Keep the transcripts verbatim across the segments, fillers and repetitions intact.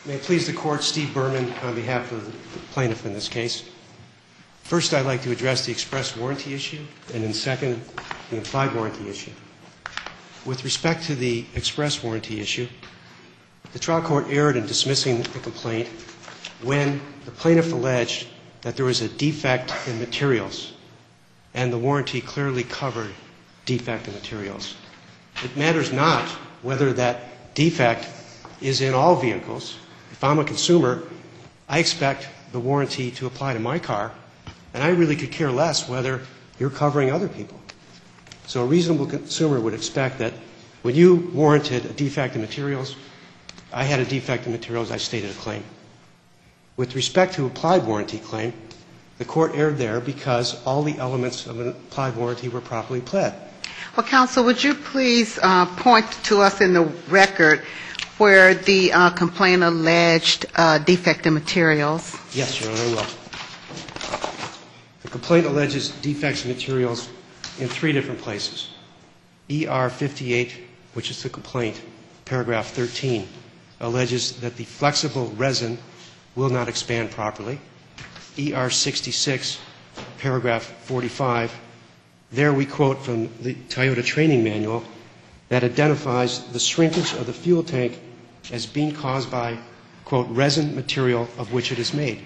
May it please the Court, Steve Berman on behalf of the plaintiff in this case. First, I'd like to address the express warranty issue, and then second, the implied warranty issue. With respect to the express warranty issue, the trial court erred in dismissing the complaint when the plaintiff alleged that there was a defect in materials, and the warranty clearly covered defect in materials. It matters not whether that defect is in all vehicles. If I'm a consumer, I expect the warranty to apply to my car, and I really could care less whether you're covering other people. So a reasonable consumer would expect that when you warranted a defect in materials, I had a defect in materials, I stated a claim. With respect to applied warranty claim, the court erred there because all the elements of an applied warranty were properly pled. Well, counsel, would you please uh, point to us in the record where the uh, complaint alleged uh, defect in materials? Yes, Your Honor, I will. The complaint alleges defects in materials in three different places. E R fifty-eight, which is the complaint, paragraph thirteen, alleges that the flexible resin will not expand properly. E R sixty-six, paragraph forty-five, there we quote from the Toyota training manual that identifies the shrinkage of the fuel tank as being caused by, quote, resin material of which it is made.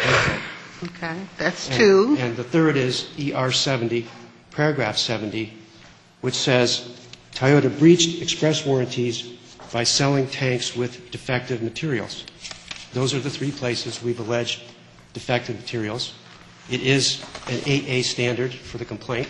Okay, that's and, two. And the third is E R seventy, paragraph seventy, which says Toyota breached express warranties by selling tanks with defective materials. Those are the three places we've alleged defective materials. It is an eight A standard for the complaint,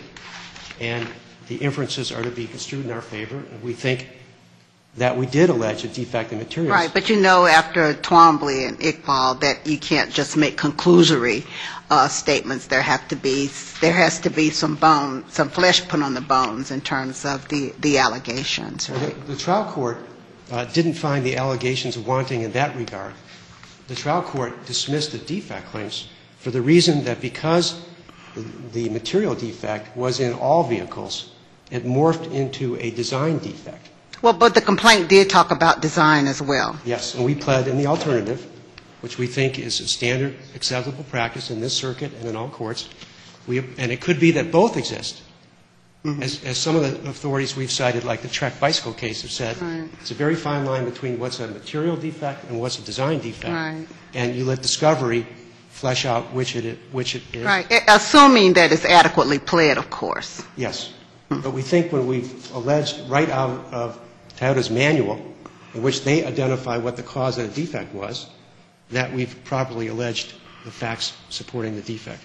and the inferences are to be construed in our favor. And we think that we did allege a defect in materials. Right, but you know after Twombly and Iqbal that you can't just make conclusory uh, statements. There have to be there has to be some bone, some flesh put on the bones in terms of the, the allegations. Right? Well, the, the trial court uh, didn't find the allegations wanting in that regard. The trial court dismissed the defect claims for the reason that because the, the material defect was in all vehicles, it morphed into a design defect. Well, but the complaint did talk about design as well. Yes, and we pled in the alternative, which we think is a standard acceptable practice in this circuit and in all courts. We, and it could be that both exist. Mm-hmm. As, as some of the authorities we've cited, like the Trek bicycle case, have said, right. It's a very fine line between what's a material defect and what's a design defect. Right. And you let discovery flesh out which it, which it is. Right, assuming that it's adequately pled, of course. Yes. Mm-hmm. But we think when we've alleged right out of Toyota's manual, in which they identify what the cause of the defect was, that we've properly alleged the facts supporting the defect.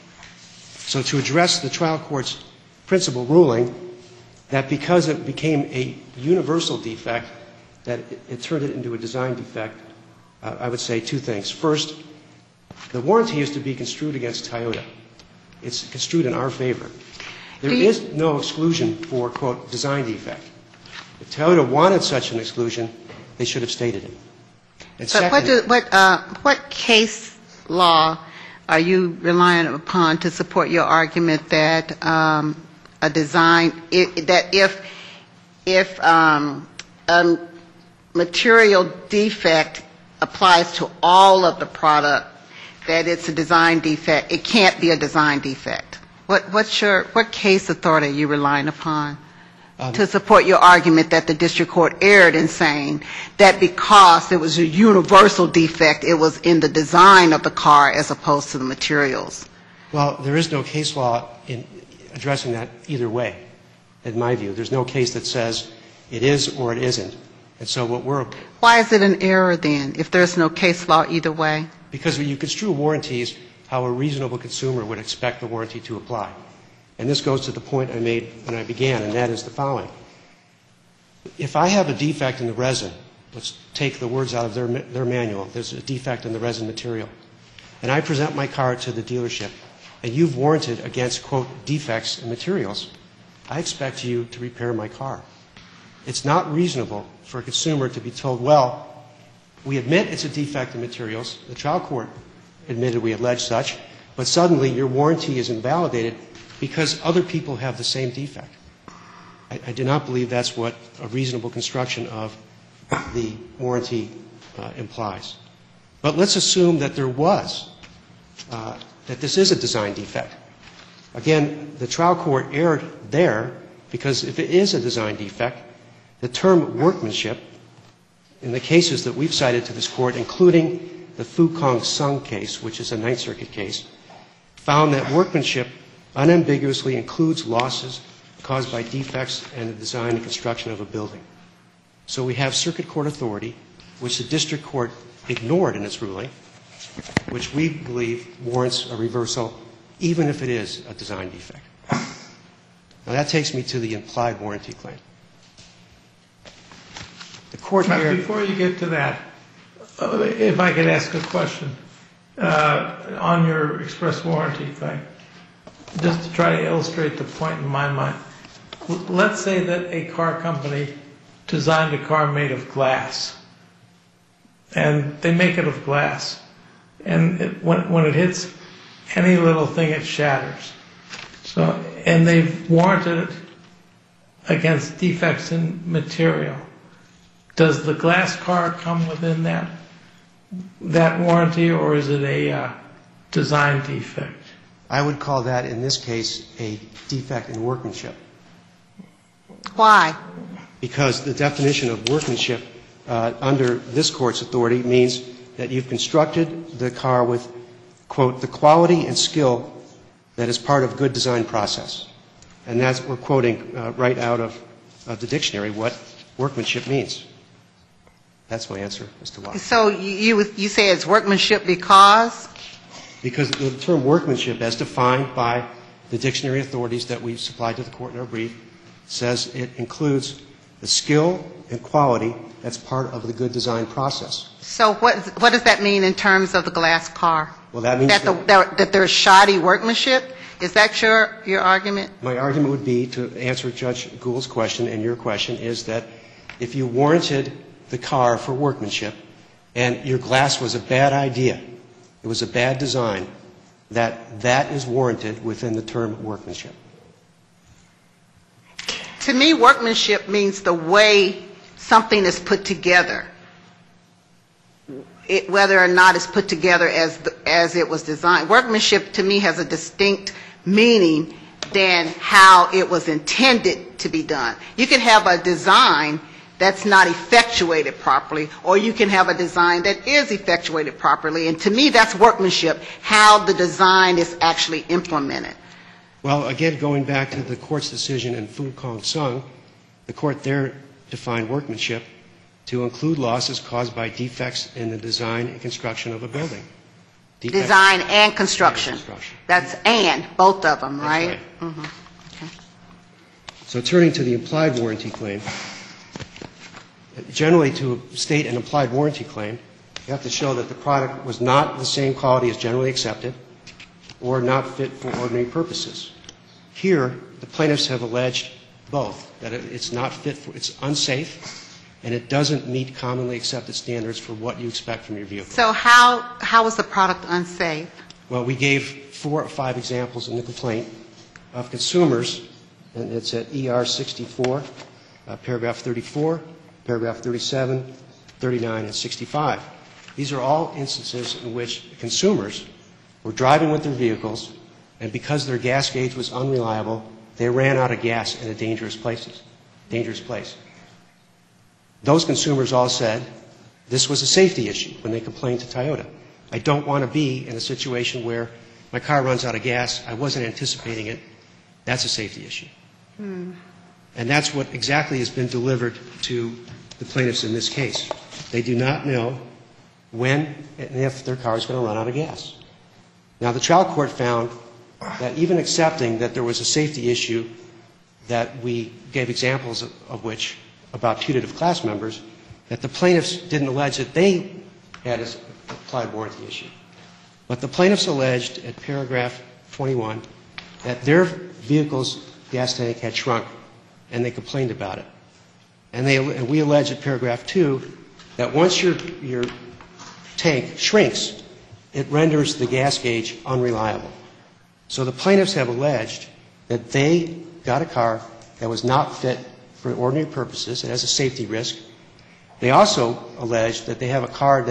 So to address the trial court's principal ruling that because it became a universal defect, that it, it turned it into a design defect, uh, I would say two things. First, the warranty is to be construed against Toyota. It's construed in our favor. There is no exclusion for, quote, design defect. If Toyota wanted such an exclusion, they should have stated it. And but second, what, do, what, uh, what case law are you relying upon to support your argument that um, a design, it, that if, if um, a material defect applies to all of the product, that it's a design defect, it can't be a design defect? What, what's your, what case authority are you relying upon Um, to support your argument that the district court erred in saying that because it was a universal defect, it was in the design of the car as opposed to the materials? Well, there is no case law in addressing that either way, in my view. There's no case that says it is or it isn't. And so what we're... Why is it an error then, if there's no case law either way? Because when you construe warranties, how a reasonable consumer would expect the warranty to apply. And this goes to the point I made when I began, and that is the following. If I have a defect in the resin, let's take the words out of their, their manual, there's a defect in the resin material, and I present my car to the dealership, and you've warranted against, quote, defects in materials, I expect you to repair my car. It's not reasonable for a consumer to be told, well, we admit it's a defect in materials, the trial court admitted we allege such, but suddenly your warranty is invalidated because other people have the same defect. I, I do not believe that's what a reasonable construction of the warranty uh, implies. But let's assume that there was, uh, that this is a design defect. Again, the trial court erred there because if it is a design defect, the term workmanship, in the cases that we've cited to this court, including the Fu Kong Sung case, which is a Ninth Circuit case, found that workmanship unambiguously includes losses caused by defects in the design and construction of a building. So we have circuit court authority, which the district court ignored in its ruling, which we believe warrants a reversal even if it is a design defect. Now that takes me to the implied warranty claim. The court Now, here... before you get to that, uh, if I could ask a question uh, on your express warranty thing, just to try to illustrate the point in my mind. L- let's say that a car company designed a car made of glass, and they make it of glass, and it, when, when it hits any little thing, it shatters. So, and they've warranted it against defects in material. Does the glass car come within that that warranty, or is it a uh, design defect? I would call that, in this case, a defect in workmanship. Why? Because the definition of workmanship uh, under this court's authority means that you've constructed the car with, quote, the quality and skill that is part of good design process. And that's, we're quoting uh, right out of, of the dictionary what workmanship means. That's my answer as to why. So you, you, you say it's workmanship because? Because the term workmanship, as defined by the dictionary authorities that we've supplied to the court in our brief, says it includes the skill and quality that's part of the good design process. So what, what does that mean in terms of the glass car? Well, that means that, the, that, that there's shoddy workmanship? Is that your, your argument? My argument would be, to answer Judge Gould's question and your question, is that if you warranted the car for workmanship and your glass was a bad idea, it was a bad design, that that is warranted within the term workmanship. To me, workmanship means the way something is put together, it, whether or not it's put together as the, as it was designed. Workmanship to me has a distinct meaning than how it was intended to be done. You can have a design that's not effectuated properly, or you can have a design that is effectuated properly. And to me, that's workmanship, how the design is actually implemented. Well, again, going back to the court's decision in Fu Kong Sung, the court there defined workmanship to include losses caused by defects in the design and construction of a building. Defects Design and construction. and construction. That's and, both of them, That's right? right. Mm-hmm. Okay. So turning to the implied warranty claim, generally to state an implied warranty claim, you have to show that the product was not the same quality as generally accepted or not fit for ordinary purposes. Here, the plaintiffs have alleged both, that it's not fit for, it's unsafe, and it doesn't meet commonly accepted standards for what you expect from your vehicle. So how, how was the product unsafe? Well, we gave four or five examples in the complaint of consumers, and it's at E R sixty-four, uh, paragraph thirty-four, paragraph thirty-seven, thirty-nine, and sixty-five. These are all instances in which consumers were driving with their vehicles, and because their gas gauge was unreliable, they ran out of gas in a dangerous places, dangerous place. Those consumers all said this was a safety issue when they complained to Toyota. I don't want to be in a situation where my car runs out of gas, I wasn't anticipating it, that's a safety issue. Hmm. And that's what exactly has been delivered to the plaintiffs in this case. They do not know when and if their car is going to run out of gas. Now, the trial court found that even accepting that there was a safety issue that we gave examples of, of which about putative class members, that the plaintiffs didn't allege that they had an applied warranty issue. But the plaintiffs alleged at paragraph twenty-one that their vehicle's gas tank had shrunk, and they complained about it. And, they, and we allege at paragraph two that once your, your tank shrinks, it renders the gas gauge unreliable. So the plaintiffs have alleged that they got a car that was not fit for ordinary purposes. It has a safety risk. They also allege that they have a car that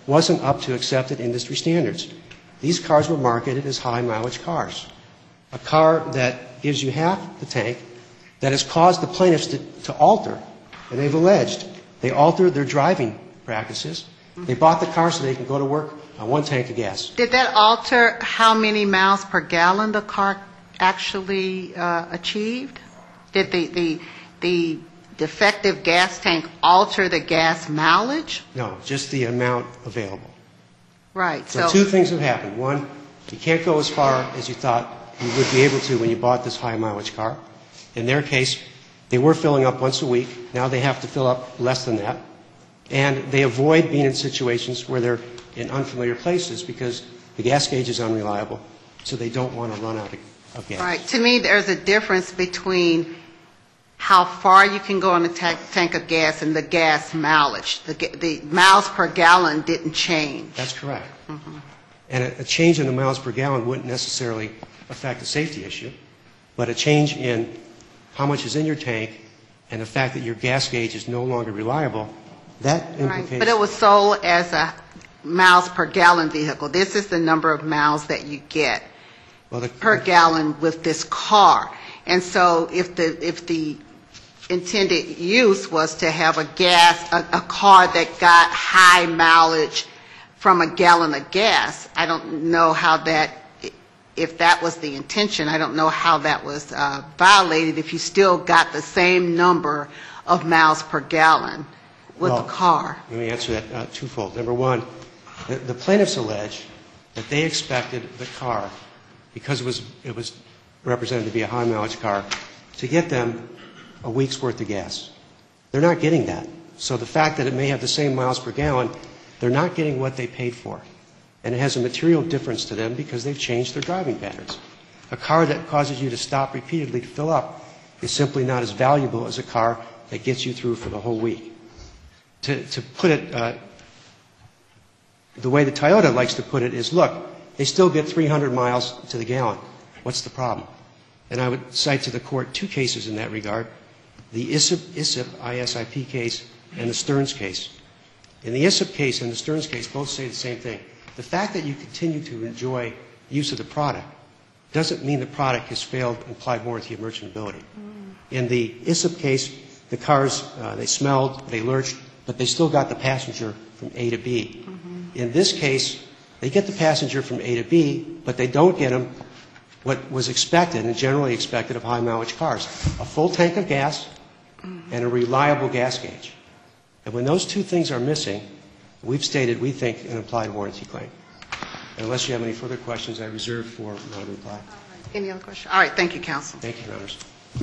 wasn't up to accepted industry standards. These cars were marketed as high-mileage cars. A car that gives you half the tank, that has caused the plaintiffs to, to alter, and they've alleged they altered their driving practices. They bought the car so they can go to work on one tank of gas. Did that alter how many miles per gallon the car actually uh, achieved? Did the, the, the defective gas tank alter the gas mileage? No, just the amount available. Right. So, so two things have happened. One, you can't go as far as you thought you would be able to when you bought this high-mileage car. In their case, they were filling up once a week. Now they have to fill up less than that. And they avoid being in situations where they're in unfamiliar places because the gas gauge is unreliable, so they don't want to run out of, of gas. Right. To me, there's a difference between how far you can go on a ta- tank of gas and the gas mileage. The, the miles per gallon didn't change. That's correct. Mm-hmm. And a, a change in the miles per gallon wouldn't necessarily affect a safety issue, but a change in how much is in your tank and the fact that your gas gauge is no longer reliable, that implicates... Right. But it was sold as a miles per gallon vehicle. This is the number of miles that you get well, the, per gallon with this car. And so if the if the intended use was to have a gas, a, a car that got high mileage from a gallon of gas, I don't know how that, if that was the intention, I don't know how that was uh, violated if you still got the same number of miles per gallon with well, the car. Let me answer that uh, twofold. Number one, the, the plaintiffs allege that they expected the car, because it was, it was represented to be a high mileage car, to get them a week's worth of gas. They're not getting that. So the fact that it may have the same miles per gallon, they're not getting what they paid for. And it has a material difference to them because they've changed their driving patterns. A car that causes you to stop repeatedly to fill up is simply not as valuable as a car that gets you through for the whole week. To, to put it, uh, the way the Toyota likes to put it is, look, they still get three hundred miles to the gallon. What's the problem? And I would cite to the court two cases in that regard, the I S I P, I S I P, I S I P case and the Stearns case. In the I S I P case and the Stearns case, both say the same thing. The fact that you continue to enjoy use of the product doesn't mean the product has failed implied warranty of merchantability. Mm. In the I S I P case, the cars, uh, they smelled, they lurched, but they still got the passenger from A to B. Mm-hmm. In this case, they get the passenger from A to B, but they don't get them what was expected and generally expected of high mileage cars, a full tank of gas and a reliable gas gauge. And when those two things are missing, we've stated we think an implied warranty claim. And unless you have any further questions, I reserve for my reply. Any other questions? All right. Thank you, counsel. Thank you, Your Honors.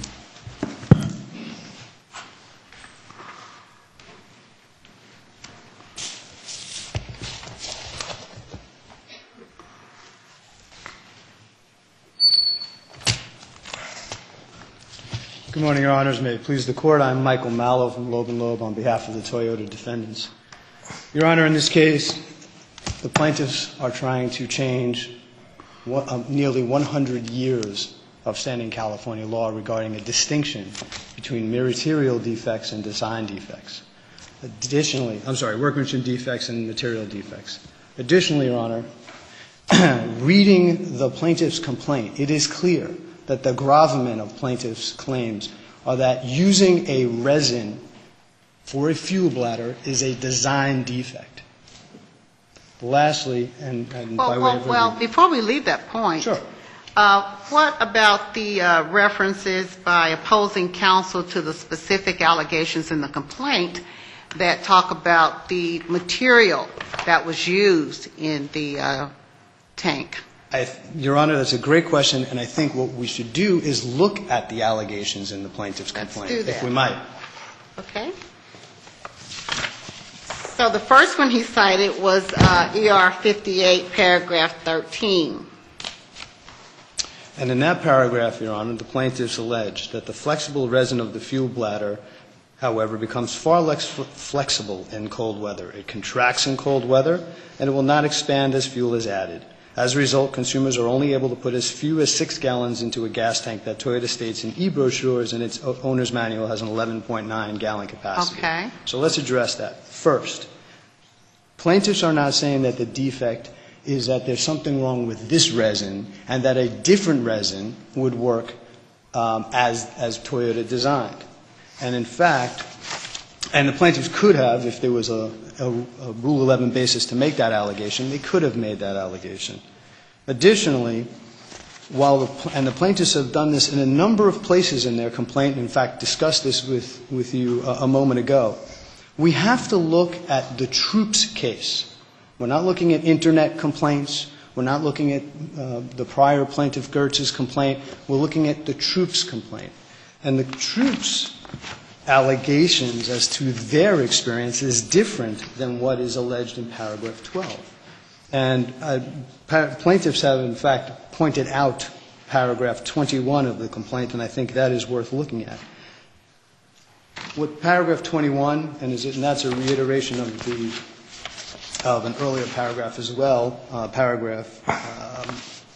Good morning, Your Honors. May it please the Court. I'm Michael Mallow from Loeb and Loeb on behalf of the Toyota defendants. Your Honor, in this case, the plaintiffs are trying to change one, uh, nearly one hundred years of standing California law regarding a distinction between material defects and design defects. Additionally, I'm sorry, workmanship defects and material defects. Additionally, Your Honor, reading the plaintiff's complaint, it is clear that the gravamen of plaintiff's claims are that using a resin for a fuel bladder is a design defect. Lastly, and, and well, by way well, of well, before we leave that point, sure. Uh, what about the uh, references by opposing counsel to the specific allegations in the complaint that talk about the material that was used in the uh, tank? I, Your Honor, that's a great question, and I think what we should do is look at the allegations in the plaintiff's Let's complaint, do that. if we might. Okay. So the first one he cited was uh, E R fifty-eight, paragraph thirteen. And in that paragraph, Your Honor, the plaintiffs allege that the flexible resin of the fuel bladder, however, becomes far less flexible in cold weather. It contracts in cold weather, and it will not expand as fuel is added. As a result, consumers are only able to put as few as six gallons into a gas tank that Toyota states in e-brochures and its owner's manual has an eleven point nine gallon capacity. Okay. So let's address that. First, Plaintiffs are not saying that the defect is that there's something wrong with this resin and that a different resin would work um, as, as Toyota designed. And in fact, and the plaintiffs could have, if there was a, a, a Rule eleven basis to make that allegation, they could have made that allegation. Additionally, while the, and the plaintiffs have done this in a number of places in their complaint, in fact discussed this with, with you a, a moment ago, we have to look at the Troops case. We're not looking at Internet complaints. We're not looking at uh, the prior plaintiff Gertz's complaint. We're looking at the Troops complaint. And the Troops allegations as to their experience is different than what is alleged in paragraph twelve. And uh, par- plaintiffs have, in fact, pointed out paragraph twenty-one of the complaint, and I think that is worth looking at. What paragraph twenty-one, and, is it, and that's a reiteration of the of an earlier paragraph as well, uh, paragraph um,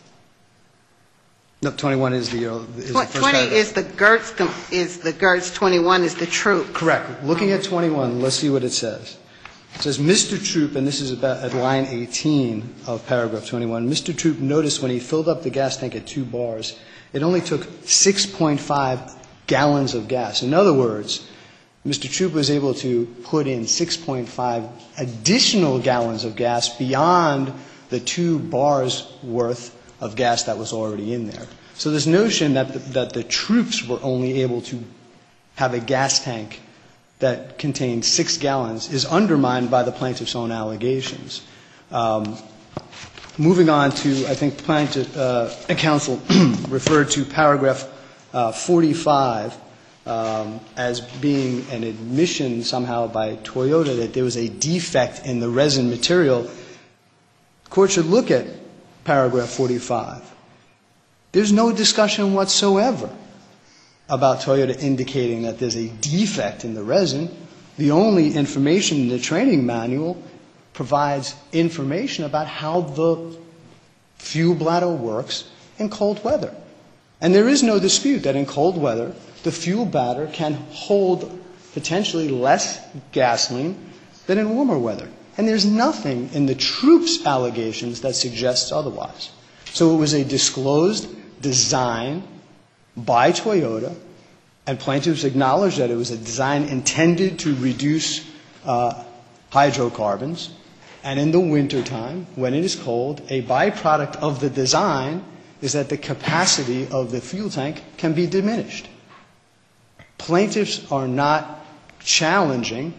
no, twenty-one is the, uh, is the first twenty paragraph. is the Gertz, com- is the Gertz, twenty-one is the Troop. Correct. Looking at twenty-one, let's see what it says. It says, Mister Troop, and this is about at line eighteen of paragraph twenty-one, Mister Troop noticed when he filled up the gas tank at two bars, it only took six point five gallons of gas. In other words, Mister Troop was able to put in six point five additional gallons of gas beyond the two bars worth of gas that was already in there. So this notion that the, that the troops were only able to have a gas tank that contained six gallons is undermined by the plaintiff's own allegations. Um, moving on to, I think plaintiff uh, counsel referred to paragraph uh, forty-five um, as being an admission somehow by Toyota that there was a defect in the resin material. The court should look at paragraph forty-five. There's no discussion whatsoever about Toyota indicating that there's a defect in the resin. The only information in the training manual provides information about how the fuel bladder works in cold weather. And there is no dispute that in cold weather, the fuel bladder can hold potentially less gasoline than in warmer weather. And there's nothing in the Troops allegations that suggests otherwise. So it was a disclosed design by Toyota, and plaintiffs acknowledged that it was a design intended to reduce uh, hydrocarbons. And in the wintertime, when it is cold, a byproduct of the design is that the capacity of the fuel tank can be diminished. Plaintiffs are not challenging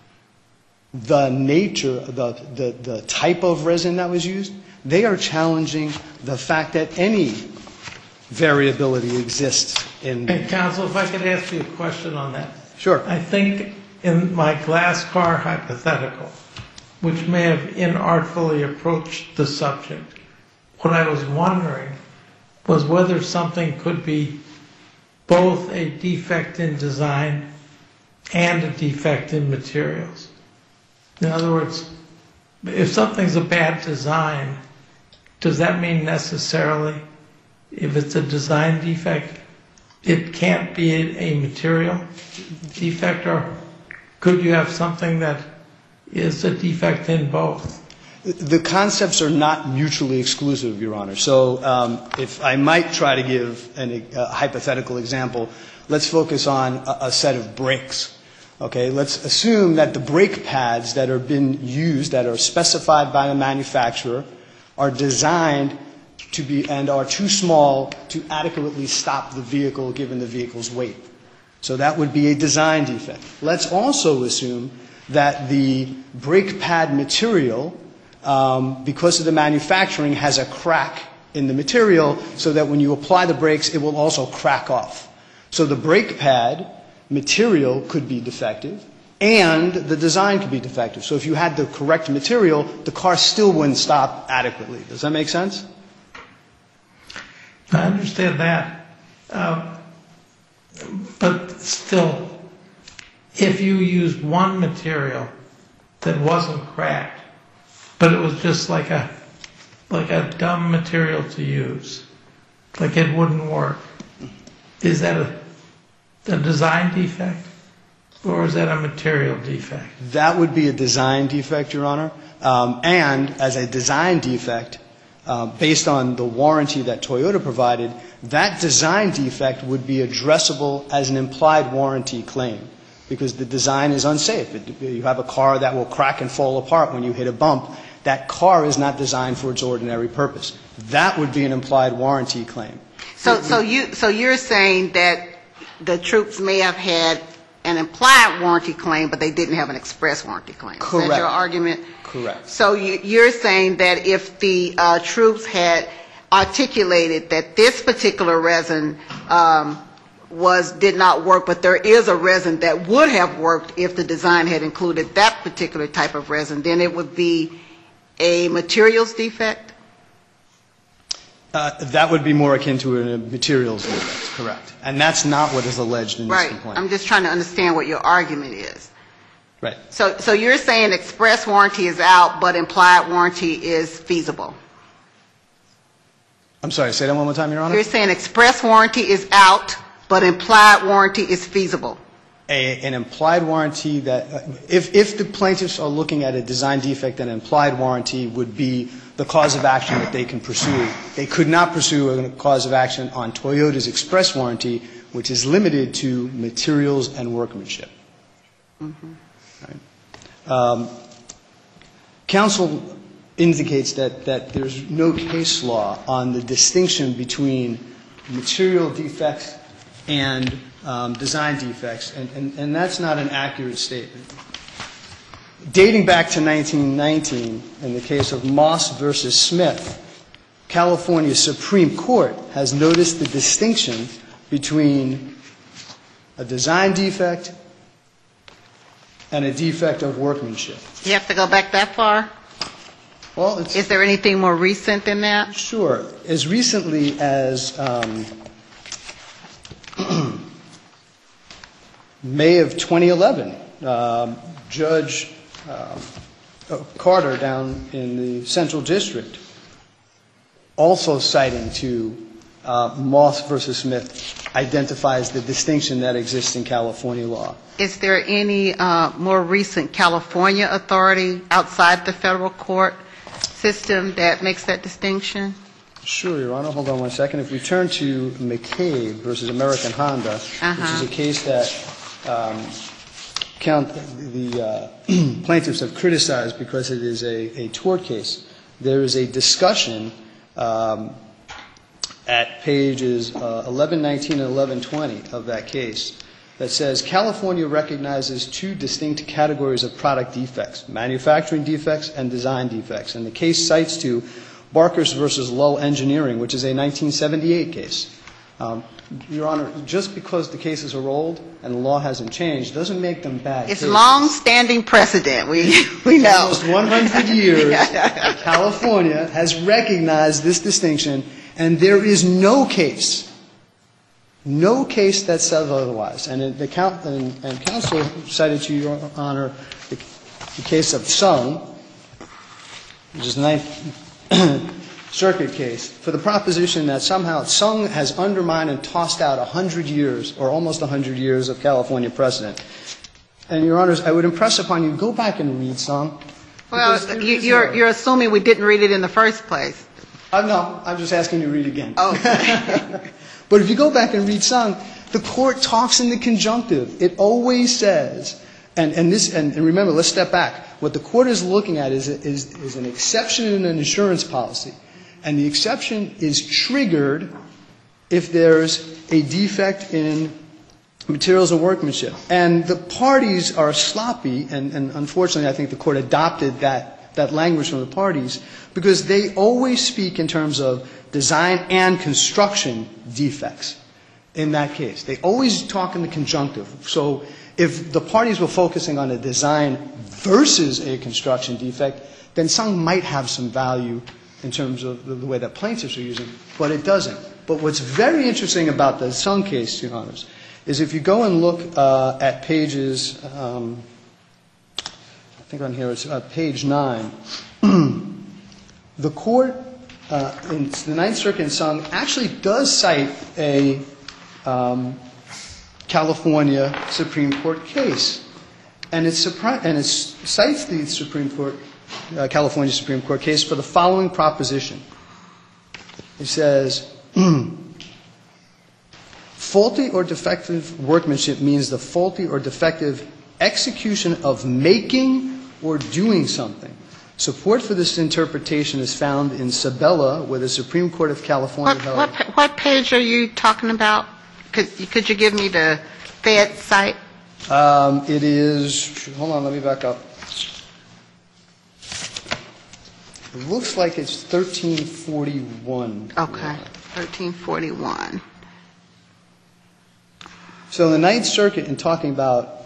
the nature, the, the, the type of resin that was used. They are challenging the fact that any variability exists in... And counsel, if I could ask you a question on that. Sure. I think in my glass car hypothetical, which may have inartfully approached the subject, what I was wondering was whether something could be both a defect in design and a defect in materials. In other words, if something's a bad design, does that mean necessarily, if it's a design defect, it can't be a, a material defect? Or could you have something that is a defect in both? The concepts are not mutually exclusive, Your Honor. So um, if I might try to give an, a hypothetical example, let's focus on a, a set of brakes. Okay, let's assume that the brake pads that are being used, that are specified by the manufacturer, are designed to be and are too small to adequately stop the vehicle given the vehicle's weight. So that would be a design defect. Let's also assume that the brake pad material, um, because of the manufacturing, has a crack in the material so that when you apply the brakes, it will also crack off. So the brake pad material could be defective, and the design could be defective. So if you had the correct material, the car still wouldn't stop adequately. Does that make sense? I understand that. Uh, but still, if you used one material that wasn't cracked, but it was just like a like a dumb material to use, like it wouldn't work, is that a, a design defect? Or is that a material defect? That would be a design defect, Your Honor. Um, and as a design defect, uh, based on the warranty that Toyota provided, that design defect would be addressable as an implied warranty claim because the design is unsafe. It, you have a car that will crack and fall apart when you hit a bump. That car is not designed for its ordinary purpose. That would be an implied warranty claim. So, so you, so you're saying that the troops may have had an implied warranty claim, but they didn't have an express warranty claim. Correct. Is that your argument? Correct. So you, you're saying that if the uh, troops had articulated that this particular resin um, was did not work, but there is a resin that would have worked if the design had included that particular type of resin, then it would be a materials defect? Uh, that would be more akin to a materials defect, correct. And that's not what is alleged in this Right. complaint. I'm just trying to understand what your argument is. Right. So, so you're saying express warranty is out, but implied warranty is feasible? I'm sorry, say that one more time, Your Honor. You're saying express warranty is out, but implied warranty is feasible? A, an implied warranty that, uh, if, if the plaintiffs are looking at a design defect, an implied warranty would be the cause of action that they can pursue. They could not pursue a cause of action on Toyota's express warranty, which is limited to materials and workmanship. Mm-hmm. Right. Um, counsel indicates that, that there's no case law on the distinction between material defects and um, design defects, and, and, and that's not an accurate statement. Dating back to nineteen nineteen, in the case of Moss versus Smith, California Supreme Court has noticed the distinction between a design defect and a defect of workmanship. You have to go back that far? Well, it's Is there anything more recent than that? sure. As recently as um, May of twenty eleven, um, Judge um, Carter down in the Central District, also citing to uh, Moss versus Smith, identifies the distinction that exists in California law. Is there any uh, more recent California authority outside the federal court system that makes that distinction? Sure, Your Honor. Hold on one second. If we turn to McCabe versus American Honda, Uh-huh. which is a case that um, count, the uh, plaintiffs have criticized because it is a, a tort case, there is a discussion um, at pages uh, eleven nineteen and eleven twenty of that case that says California recognizes two distinct categories of product defects, manufacturing defects and design defects. And the case cites to Barkers versus Lull Engineering, which is a nineteen seventy-eight case. Um, Your Honor, just because the cases are old and the law hasn't changed doesn't make them bad It's cases. long-standing precedent. We we know. Almost one hundred years, California has recognized this distinction, and there is no case, no case that says otherwise. And it- the count, and, and counsel cited to Your Honor the, the case of Sung, which is the Ninth Circuit case, for the proposition that somehow Sung has undermined and tossed out one hundred years, or almost one hundred years of California precedent. And, Your Honors, I would impress upon you, go back and read Sung. Well, because there you, is you're no- you're assuming we didn't read it in the first place. Uh, no, I'm just asking you to read again. Oh. But if you go back and read Sung, the court talks in the conjunctive. It always says, and, and this, and, and remember, let's step back. What the court is looking at is, is, is an exception in an insurance policy. And the exception is triggered if there's a defect in materials and workmanship. And the parties are sloppy, and, and unfortunately I think the court adopted that, that language from the parties, because they always speak in terms of design and construction defects in that case. They always talk in the conjunctive. So if the parties were focusing on a design versus a construction defect, then Sung might have some value in terms of the, the way that plaintiffs are using, but it doesn't. But what's very interesting about the Sung case, Your Honors, is if you go and look uh, at pages, um, I think on here it's uh, page nine, the court uh, in the Ninth Circuit in Sung actually does cite a um, California Supreme Court case. And it, surpri- and it cites the Supreme Court, uh, California Supreme Court case for the following proposition. It says, faulty or defective workmanship means the faulty or defective execution of making or doing something. Support for this interpretation is found in Sabella, where the Supreme Court of California What, held... what, what page are you talking about? Could, could you give me the Fed site? Um, it is, hold on, let me back up. It looks like it's thirteen forty-one. Okay, thirteen forty-one. So the Ninth Circuit, in talking about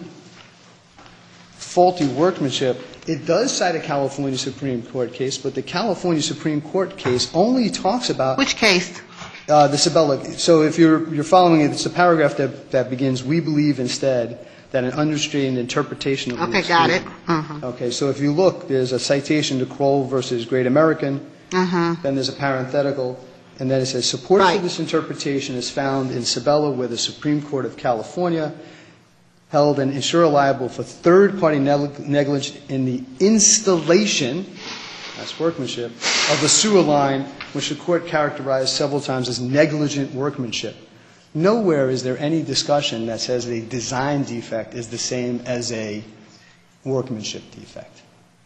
faulty workmanship, it does cite a California Supreme Court case, but the California Supreme Court case only talks about... Which case? Uh, the Sabella. So if you're, you're following it, it's a paragraph that, that begins, we believe instead that an unrestrained interpretation of... Okay, got it. Mm-hmm. Okay, so if you look, there's a citation to Kroll versus Great American, Mm-hmm. then there's a parenthetical, and then it says, support Right. for this interpretation is found in Sabella, where the Supreme Court of California held an insurer liable for third-party neg- negligence in the installation, that's workmanship, of the sewer line, which the court characterized several times as negligent workmanship. Nowhere is there any discussion that says a design defect is the same as a workmanship defect.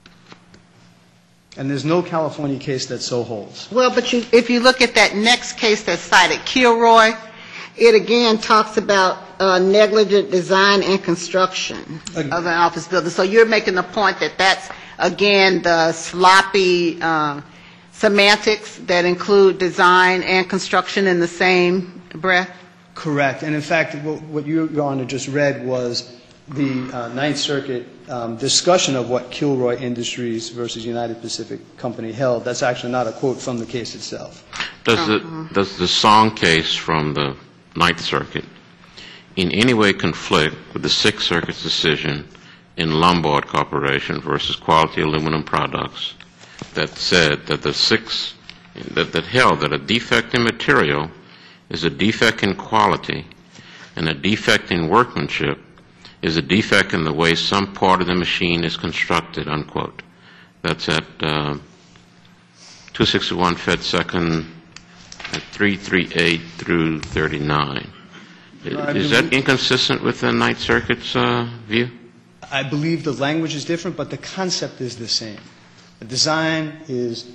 And there's no California case that so holds. Well, but you, if you look at that next case that's cited, Kilroy, it again talks about uh, negligent design and construction Ag- of an office building. So you're making the point that that's, again, the sloppy uh, semantics that include design and construction in the same breath? Correct. And in fact, what, what you, Your Honor, just read was the uh, Ninth Circuit um, discussion of what Kilroy Industries versus United Pacific Company held. That's actually not a quote from the case itself. Does the, does the Song case from the Ninth Circuit in any way conflict with the Sixth Circuit's decision in Lombard Corporation versus Quality Aluminum Products that said that the six, that, that held that a defect in material is a defect in quality and a defect in workmanship is a defect in the way some part of the machine is constructed, unquote. That's at uh, two sixty-one Fed Second at three thirty-eight through thirty-nine. Is that inconsistent with the Ninth Circuit's uh, view? I believe the language is different, but the concept is the same. The design is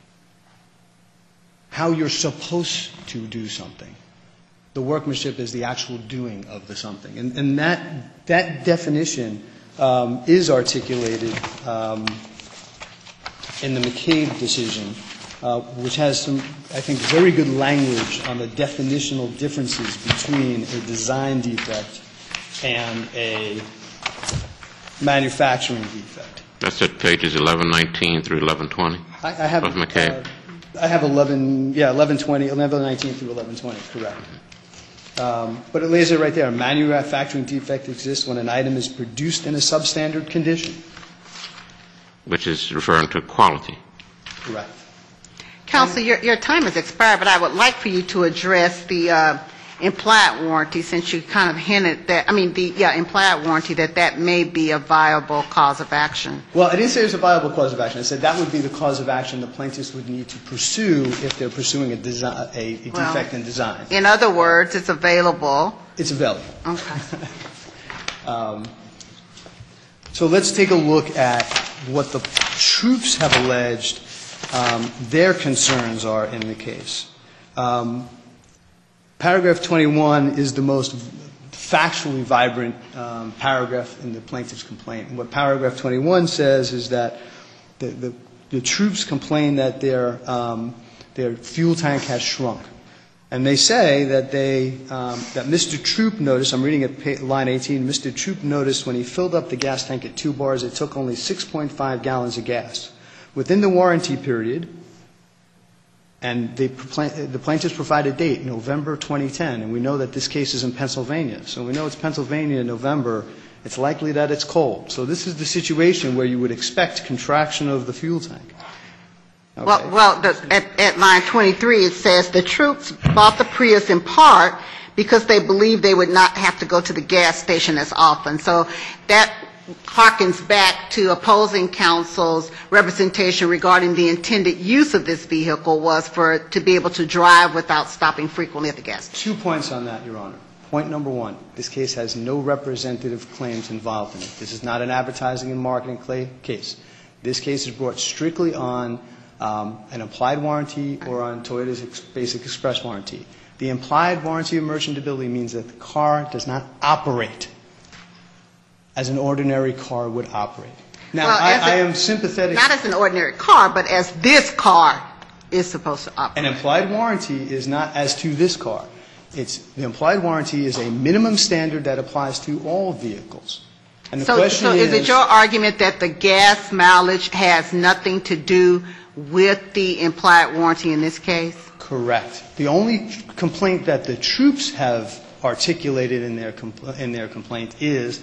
how you're supposed to do something. The workmanship is the actual doing of the something. And, and that, that definition um, is articulated um, in the McCabe decision, uh, which has some, I think, very good language on the definitional differences between a design defect and a manufacturing defect. That's at pages eleven nineteen through eleven twenty I, I have, of McCabe. Uh, I have eleven, yeah, eleven twenty, eleven nineteen through eleven twenty, correct. Um, but it lays it right there. A manufacturing defect exists when an item is produced in a substandard condition. Which is referring to quality. Correct. Counsel, your, your time has expired, but I would like for you to address the uh, implied warranty, since you kind of hinted that, I mean, the, yeah, implied warranty, that that may be a viable cause of action. Well, I didn't say it was a viable cause of action. I said that would be the cause of action the plaintiffs would need to pursue if they're pursuing a, design, a, a Well, defect in design. In other words, it's available. It's available. Okay. Um, so let's take a look at what the troops have alleged um, their concerns are in the case. Um, paragraph twenty-one is the most factually vibrant um, paragraph in the plaintiff's complaint. And what paragraph twenty-one says is that the, the, the troops complain that their, um, their fuel tank has shrunk. And they say that they, um, that Mister Troop noticed, I'm reading at pa- line eighteen, Mister Troop noticed when he filled up the gas tank at two bars, it took only six point five gallons of gas. Within the warranty period, and they, the plaintiffs provide a date, November twenty ten, and we know that this case is in Pennsylvania. So we know it's Pennsylvania in November. It's likely that it's cold. So this is the situation where you would expect contraction of the fuel tank. Okay. Well, well, the, at, at line twenty-three, it says the troops bought the Prius in part because they believed they would not have to go to the gas station as often. So that harkens back to opposing counsel's representation regarding the intended use of this vehicle was for it to be able to drive without stopping frequently at the gas station. Two points on that, Your Honor. Point number one, this case has no representative claims involved in it. This is not an advertising and marketing case. This case is brought strictly on um, an implied warranty or on Toyota's ex- basic express warranty. The implied warranty of merchantability means that the car does not operate as an ordinary car would operate. Now, Well, I, as a- I am sympathetic. Not as an ordinary car, but as this car is supposed to operate. An implied warranty is not as to this car. It's, the implied warranty is a minimum standard that applies to all vehicles. And the So, question so is is, it your argument that the gas mileage has nothing to do with the implied warranty in this case? correct. The only complaint that the troops have articulated in their compl- in their complaint is,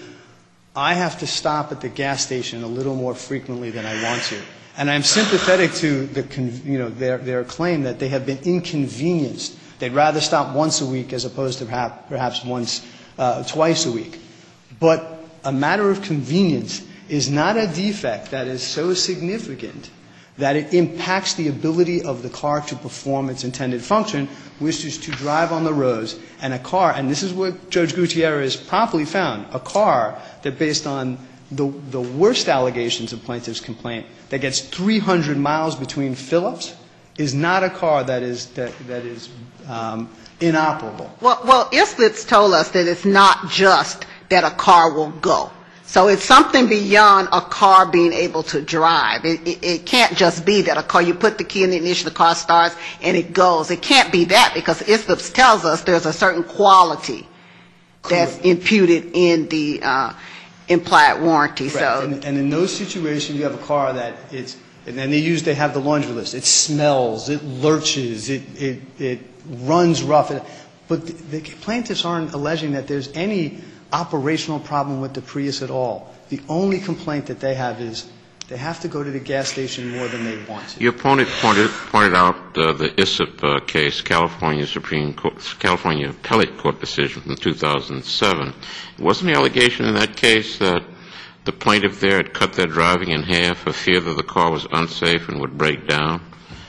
I have to stop at the gas station a little more frequently than I want to. And I'm sympathetic to the, con- you know, their, their claim that they have been inconvenienced. They'd rather stop once a week as opposed to perhaps, perhaps once, uh, twice a week. But a matter of convenience is not a defect that is so significant that it impacts the ability of the car to perform its intended function, which is to drive on the roads. And a car, and this is what Judge Gutierrez promptly found, a car that based on the, the worst allegations of plaintiff's complaint, that gets three hundred miles between fill-ups, is not a car that is, that, that is um, inoperable. Well, well, Islip's told us that it's not just that a car will go. So it's something beyond a car being able to drive. It, it, it can't just be that a car, you put the key in the ignition, the car starts, and it goes. It can't be that, because Islip's tells us there's a certain quality that's Correct. imputed in the uh, implied warranty. Correct. So, And, and in those situations, you have a car that it's, and then they use, they have the laundry list. It smells, it lurches, it, it, it runs rough. But the, the plaintiffs aren't alleging that there's any operational problem with the Prius at all. The only complaint that they have is they have to go to the gas station more than they want to. Your opponent pointed, pointed out uh, the Islip uh, case, California Supreme Court, California Appellate Court decision from two thousand seven. Wasn't the allegation in that case that the plaintiff there had cut their driving in half for fear that the car was unsafe and would break down?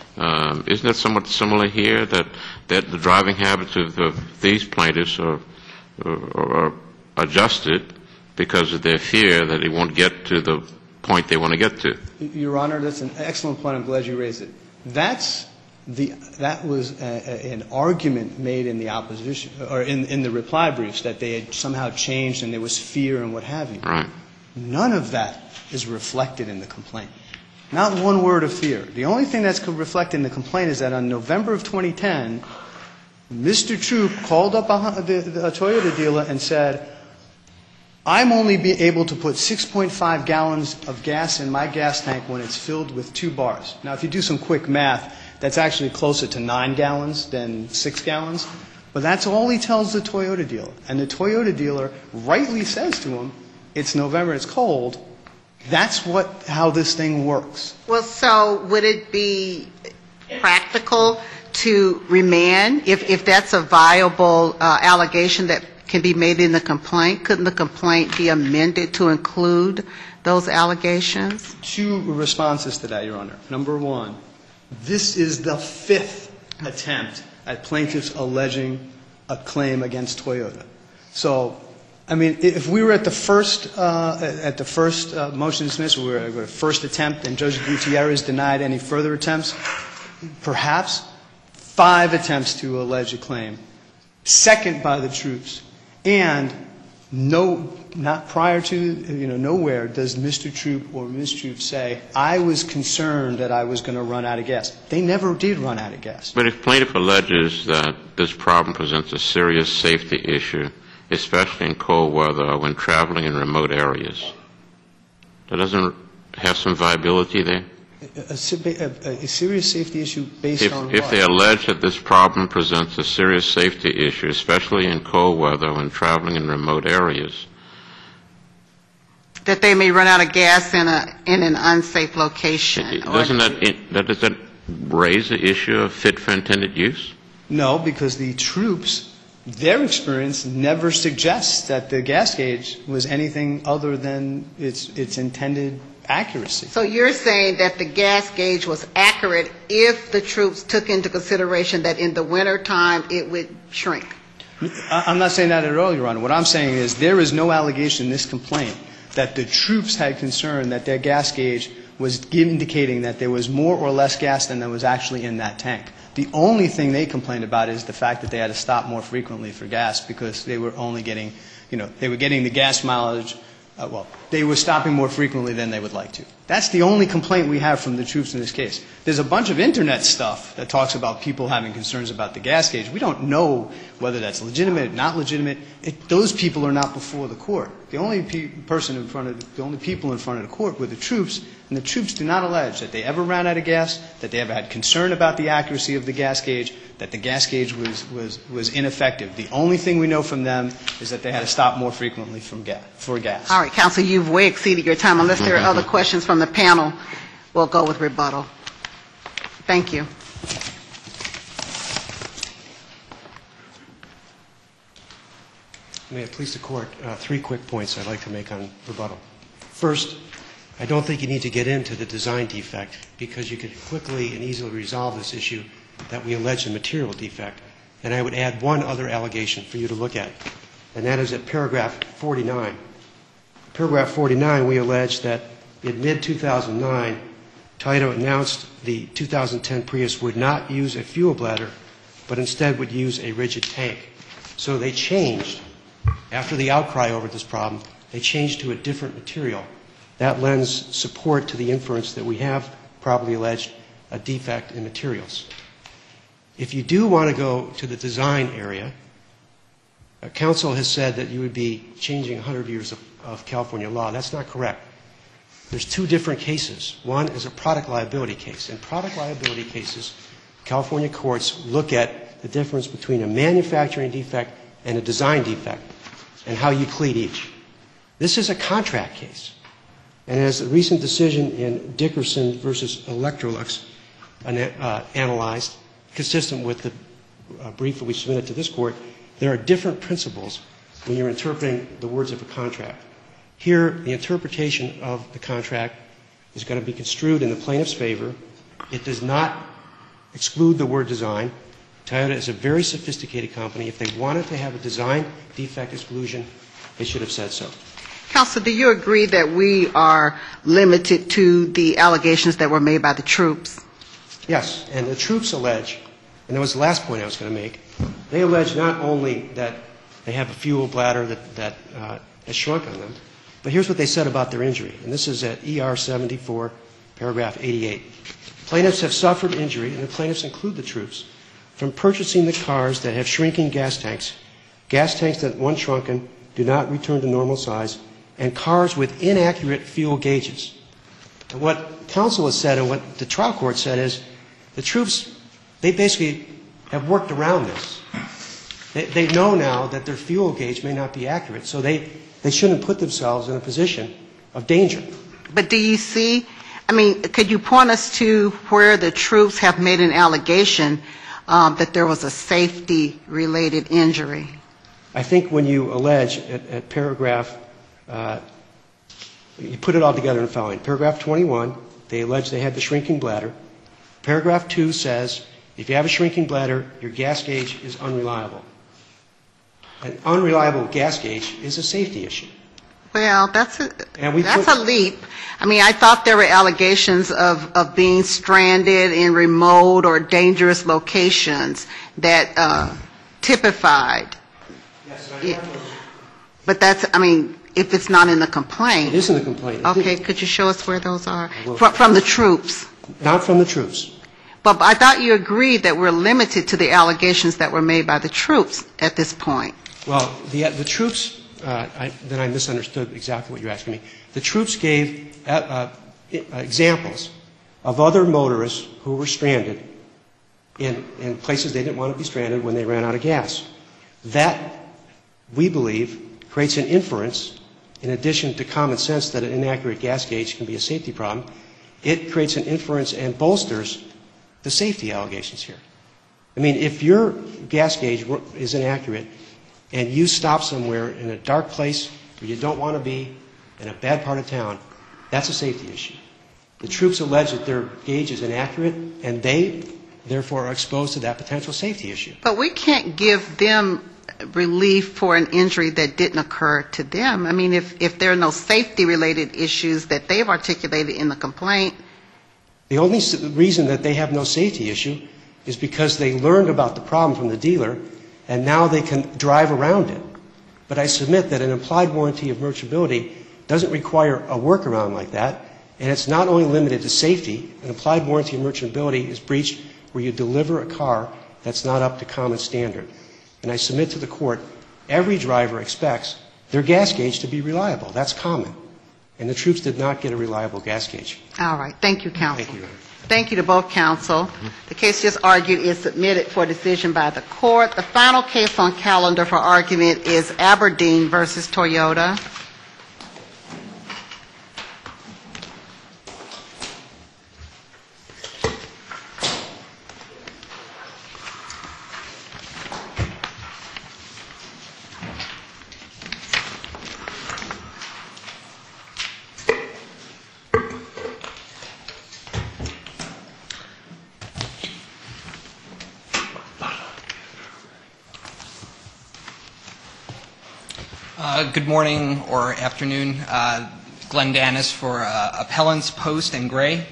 Um, isn't that somewhat similar here, that, that the driving habits of, of these plaintiffs are, are, are adjusted because of their fear that they won't get to the point they want to get to? Your Honor, that's an excellent point. I'm glad you raised it. That's the, that was a, a, an argument made in the opposition, or in, in the reply briefs, that they had somehow changed and there was fear and what have you. Right. None of that is reflected in the complaint. Not one word of fear. The only thing that's reflected in the complaint is that on November of twenty ten, Mister Troop called up a, the, the, a Toyota dealer and said, I'm only be able to put six point five gallons of gas in my gas tank when it's filled with two bars. Now, if you do some quick math, that's actually closer to nine gallons than six gallons. But that's all he tells the Toyota dealer. And the Toyota dealer rightly says to him, it's November, it's cold. That's what, how this thing works. well, so would it be practical to remand if, if that's a viable uh, allegation that can be made in the complaint? Couldn't the complaint be amended to include those allegations? Two responses to that, Your Honor. Number one, this is the fifth attempt at plaintiffs alleging a claim against Toyota. So, I mean, if we were at the first, uh, at the first uh, motion to dismiss, we were at the first attempt, and Judge Gutierrez denied any further attempts, perhaps five attempts to allege a claim, second by the troops, and no, not prior to, you know, nowhere does Mister Troop or Miz Troop say, I was concerned that I was going to run out of gas. They never did run out of gas. But if plaintiff alleges that this problem presents a serious safety issue, especially in cold weather or when traveling in remote areas, that doesn't have some viability there? A, a, a serious safety issue based If, on if what? they allege that this problem presents a serious safety issue, especially in cold weather when traveling in remote areas, That they may run out of gas in a in an unsafe location? or- doesn't that, that, does that raise the issue of fit for intended use? No, because the troops their experience never suggests that the gas gauge was anything other than its its intended accuracy. So you're saying that the gas gauge was accurate if the troops took into consideration that in the wintertime it would shrink? I- I'm not saying that at all, Your Honor. What I'm saying is there is no allegation in this complaint that the troops had concern that their gas gauge was indicating that there was more or less gas than there was actually in that tank. The only thing they complained about is the fact that they had to stop more frequently for gas because they were only getting, you know, they were getting the gas mileage, uh, well, they were stopping more frequently than they would like to. That's the only complaint we have from the troops in this case. There's a bunch of Internet stuff that talks about people having concerns about the gas gauge. We don't know whether that's legitimate, not legitimate. It, those people are not before the court. The only pe- person in front of, the only people in front of the court were the troops, and the troops do not allege that they ever ran out of gas, that they ever had concern about the accuracy of the gas gauge, that the gas gauge was, was, was ineffective. The only thing we know from them is that they had to stop more frequently from gas, for gas. All right, counsel, you've way exceeded your time. Unless there are other questions from the panel, we'll go with rebuttal. Thank you. May it please the Court, uh, three quick points I'd like to make on rebuttal. First, I don't think you need to get into the design defect because you could quickly and easily resolve this issue that we allege a material defect. And I would add one other allegation for you to look at, and that is at paragraph forty-nine. Paragraph forty-nine, we allege that in mid two thousand nine, Toyota announced the two thousand ten Prius would not use a fuel bladder, but instead would use a rigid tank. So they changed. After the outcry over this problem, they changed to a different material. That lends support to the inference that we have probably alleged a defect in materials. If you do want to go to the design area, uh, counsel has said that you would be changing one hundred years of, of California law. That's not correct. There's two different cases. One is a product liability case. In product liability cases, California courts look at the difference between a manufacturing defect and a design defect and how you plead each. This is a contract case. And as a recent decision in Dickerson versus Electrolux uh, analyzed, consistent with the uh, brief that we submitted to this court, there are different principles when you're interpreting the words of a contract. Here, the interpretation of the contract is going to be construed in the plaintiff's favor. It does not exclude the word design. Toyota is a very sophisticated company. If they wanted to have a design defect exclusion, they should have said so. Counsel, do you agree that we are limited to the allegations that were made by the troops? Yes, and the troops allege, and that was the last point I was going to make, they allege not only that they have a fuel bladder that, that uh, has shrunk on them, but here's what they said about their injury, and this is at E R seventy-four, paragraph eighty-eight. Plaintiffs have suffered injury, and the plaintiffs include the troops, from purchasing the cars that have shrinking gas tanks, gas tanks that, once shrunken, do not return to normal size, and cars with inaccurate fuel gauges. And what counsel has said and what the trial court said is the troops, they basically have worked around this. They, they know now that their fuel gauge may not be accurate, so they, they shouldn't put themselves in a position of danger. But do you see, I mean, could you point us to where the troops have made an allegation um, that there was a safety-related injury? I think when you allege at, at paragraph, uh, you put it all together in the following. Paragraph twenty-one, they allege they had the shrinking bladder. Paragraph two says, if you have a shrinking bladder, your gas gauge is unreliable. An unreliable gas gauge is a safety issue. Well, that's a, And we that's put- a leap. I mean, I thought there were allegations of, of being stranded in remote or dangerous locations that uh, typified. Yes, I Yeah. have those. But that's, I mean, if it's not in the complaint. It isn't a complaint. Okay, could you show us where those are? will. From, from the troops. Not from the troops. But I thought you agreed that we're limited to the allegations that were made by the troops at this point. Well, the, the troops, uh, I, then I misunderstood exactly what you're asking me. The troops gave uh, uh, examples of other motorists who were stranded in, in places they didn't want to be stranded when they ran out of gas. That, we believe, creates an inference, in addition to common sense that an inaccurate gas gauge can be a safety problem. It creates an inference and bolsters the safety allegations here. I mean, if your gas gauge is inaccurate and you stop somewhere in a dark place where you don't want to be, in a bad part of town, that's a safety issue. The troops allege that their gauge is inaccurate, and they, therefore, are exposed to that potential safety issue. But we can't give them relief for an injury that didn't occur to them. I mean, if, if there are no safety-related issues that they've articulated in the complaint. The only reason that they have no safety issue is because they learned about the problem from the dealer, and now they can drive around it. But I submit that an implied warranty of merchantability doesn't require a workaround like that, and it's not only limited to safety. An implied warranty of merchantability is breached where you deliver a car that's not up to common standard. And I submit to the Court, every driver expects their gas gauge to be reliable. That's common. And the troops did not get a reliable gas gauge. All right. Thank you, counsel. Thank you, Your Honor. Thank you to both counsel. The case just argued is submitted for decision by the Court. The final case on calendar for argument is Aberdeen versus Toyota. Uh, good morning or afternoon. Uh, Glenn Danis for uh, Appellants Post and Gray.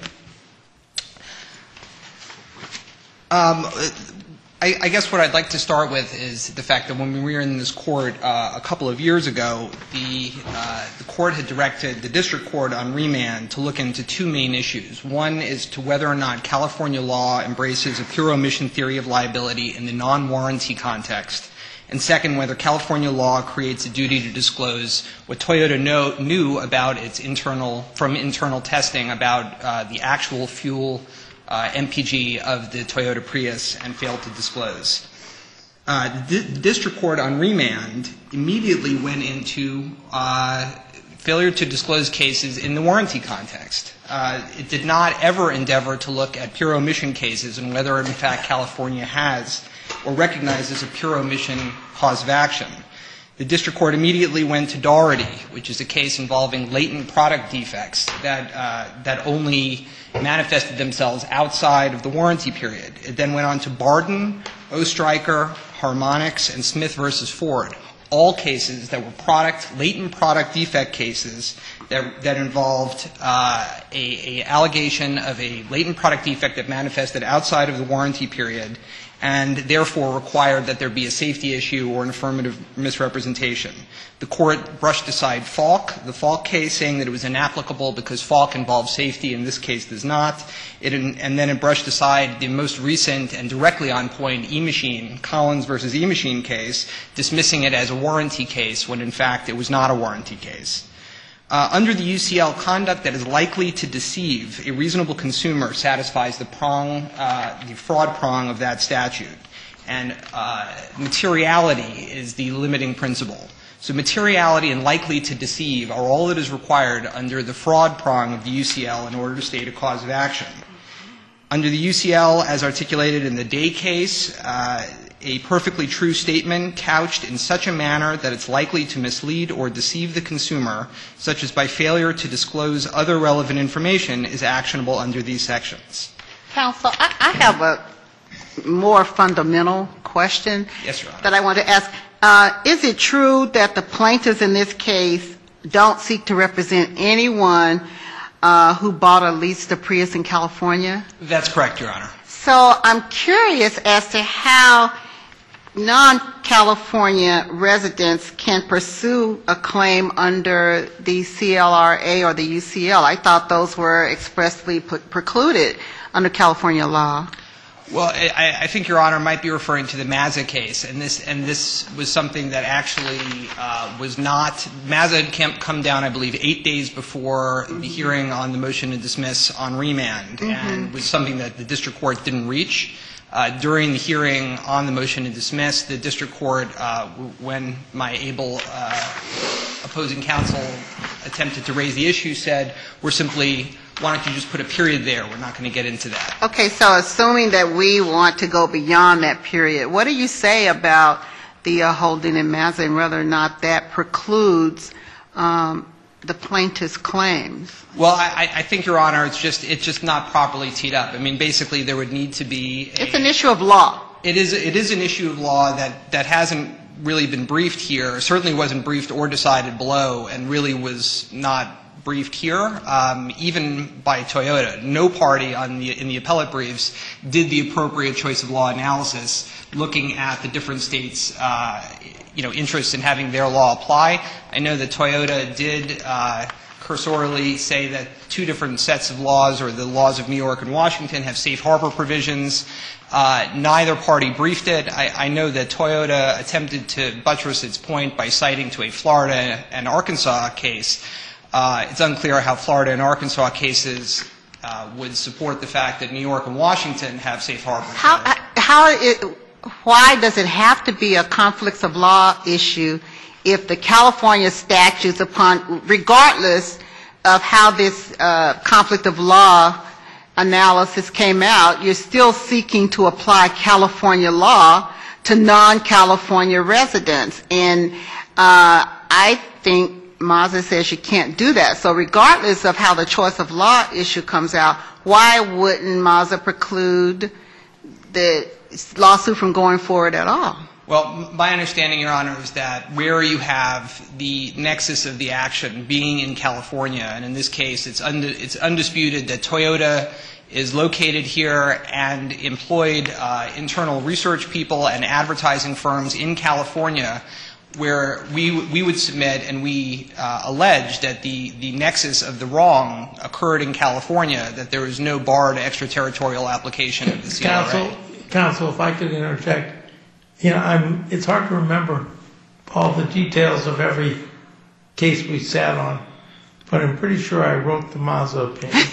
Um, I, I guess what I'd like to start with is the fact that when we were in this court uh, a couple of years ago, the, uh, the court had directed the district court on remand to look into two main issues. One is to whether or not California law embraces a pure omission theory of liability in the non-warranty context. And second, whether California law creates a duty to disclose what Toyota know, knew about its internal, from internal testing about uh, the actual fuel uh, M P G of the Toyota Prius and failed to disclose. Uh, the district court on remand immediately went into uh, failure to disclose cases in the warranty context. Uh, it did not ever endeavor to look at pure omission cases and whether, in fact, California has or recognizes a pure omission cause of action. The district court immediately went to Doherty, which is a case involving latent product defects that, uh, that only manifested themselves outside of the warranty period. It then went on to Barden, Ostreicher, Harmonix, and Smith versus Ford, all cases that were product, latent product defect cases that, that involved uh, a, a allegation of a latent product defect that manifested outside of the warranty period and therefore required that there be a safety issue or an affirmative misrepresentation. The court brushed aside Falk, the Falk case, saying that it was inapplicable because Falk involves safety and this case does not. It, and then it brushed aside the most recent and directly on point E-Machine, Collins versus E-Machine case, dismissing it as a warranty case when in fact it was not a warranty case. Uh, under the U C L, conduct that is likely to deceive a reasonable consumer satisfies the prong, uh, the fraud prong of that statute. And uh, materiality is the limiting principle. So materiality and likely to deceive are all that is required under the fraud prong of the U C L in order to state a cause of action. Under the U C L, as articulated in the Day case, uh, a perfectly true statement couched in such a manner that it's likely to mislead or deceive the consumer, such as by failure to disclose other relevant information, is actionable under these sections. Counsel, I, I have a more fundamental question Yes, Your Honor. that I want to ask. Uh, is it true that the plaintiffs in this case don't seek to represent anyone uh, who bought or leased a Prius in California? That's correct, Your Honor. So I'm curious as to how non-California residents can pursue a claim under the C L R A or the U C L. I thought those were expressly precluded under California law. Well, I, I think Your Honor might be referring to the Mazza case, and this and this was something that actually uh, was not. Mazza had come down, I believe, eight days before the hearing on the motion to dismiss on remand, mm-hmm. and was something that the district court didn't reach. Uh, during the hearing on the motion to dismiss, the district court, uh, when my able uh, opposing counsel attempted to raise the issue, said we're simply why don't you just put a period there? We're not going to get into that. Okay, so assuming that we want to go beyond that period, what do you say about the uh, holding in Mazza and whether or not that precludes um, the plaintiff's claims? Well, I, I think, Your Honor, it's just it's just not properly teed up. I mean, basically, there would need to be a, it's an issue of law. It is it is an issue of law that, that hasn't really been briefed here, certainly wasn't briefed or decided below, and really was not briefed here, um, even by Toyota. No party on the, in the appellate briefs did the appropriate choice of law analysis, looking at the different states' uh, you know, interests in having their law apply. I know that Toyota did uh, cursorily say that two different sets of laws, or the laws of New York and Washington, have safe harbor provisions. Uh, neither party briefed it. I, I know that Toyota attempted to buttress its point by citing to a Florida and Arkansas case. Uh, it's unclear how Florida and Arkansas cases uh, would support the fact that New York and Washington have safe harbor. How, how it, why does it have to be a conflicts of law issue if the California statutes, upon, regardless of how this uh, conflict of law analysis came out, you're still seeking to apply California law to non-California residents? And uh, I think Mazza says you can't do that. So regardless of how the choice of law issue comes out, why wouldn't Mazza preclude the lawsuit from going forward at all? Well, my understanding, Your Honor, is that where you have the nexus of the action being in California, and in this case it's, und it's undisputed that Toyota is located here and employed uh, internal research people and advertising firms in California, where we, we would submit and we uh, allege that the, the nexus of the wrong occurred in California, that there is no bar to extraterritorial application of the C L R A. Counsel, counsel, if I could interject, you know, I'm, it's hard to remember all the details of every case we sat on, but I'm pretty sure I wrote the Mazza opinion.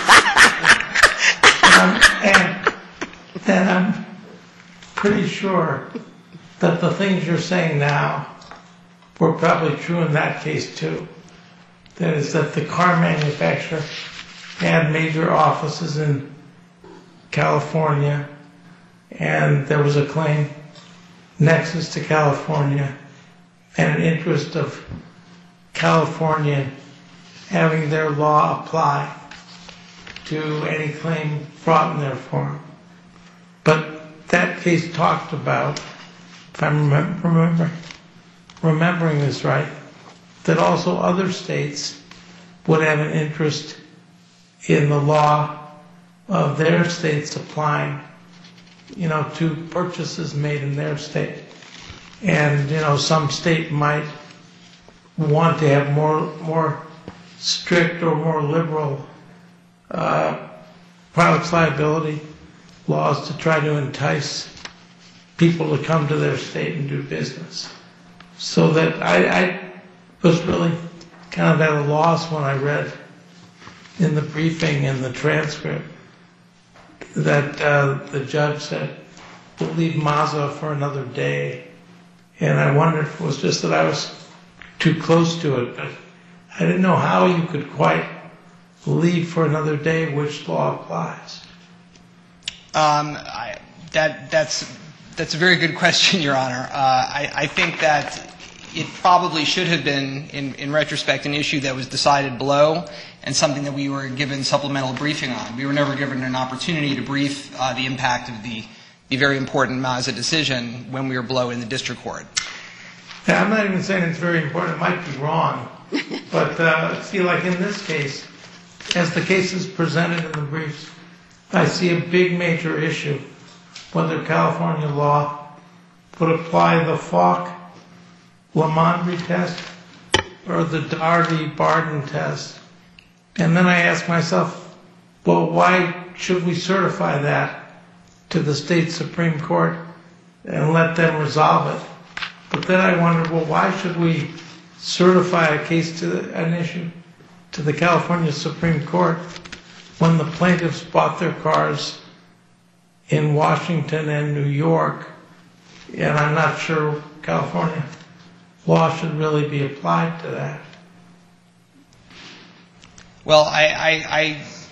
and, and, and I'm pretty sure that the things you're saying now were probably true in that case too. That is, that the car manufacturer had major offices in California, and there was a claim nexus to California and an interest of California having their law apply to any claim brought in their form. But that case talked about, if I'm remember, remember, remembering this right, that also other states would have an interest in the law of their states applying, you know, to purchases made in their state. And, you know, some state might want to have more, more strict or more liberal uh, products liability laws to try to entice people to come to their state and do business. So that I, I was really kind of at a loss when I read in the briefing and the transcript that uh, the judge said, we'll leave Mazza for another day. And I wondered if it was just that I was too close to it, but I didn't know how you could quite leave for another day which law applies. Um, I, that, that's, that's a very good question, Your Honor. Uh, I, I think that it probably should have been, in, in retrospect, an issue that was decided below and something that we were given supplemental briefing on. We were never given an opportunity to brief uh, the impact of the, the very important Mazza decision when we were below in the district court. Yeah, I'm not even saying it's very important. It might be wrong. But, uh, see, like in this case, as the case is presented in the briefs, I see a big major issue whether California law would apply the Falk-Lamondre test or the Daugherty-Barden test. And then I ask myself, well, why should we certify that to the state Supreme Court and let them resolve it? But then I wonder, well, why should we certify a case to the, an issue to the California Supreme Court when the plaintiffs bought their cars in Washington and New York? And I'm not sure California law should really be applied to that. Well, I, I, I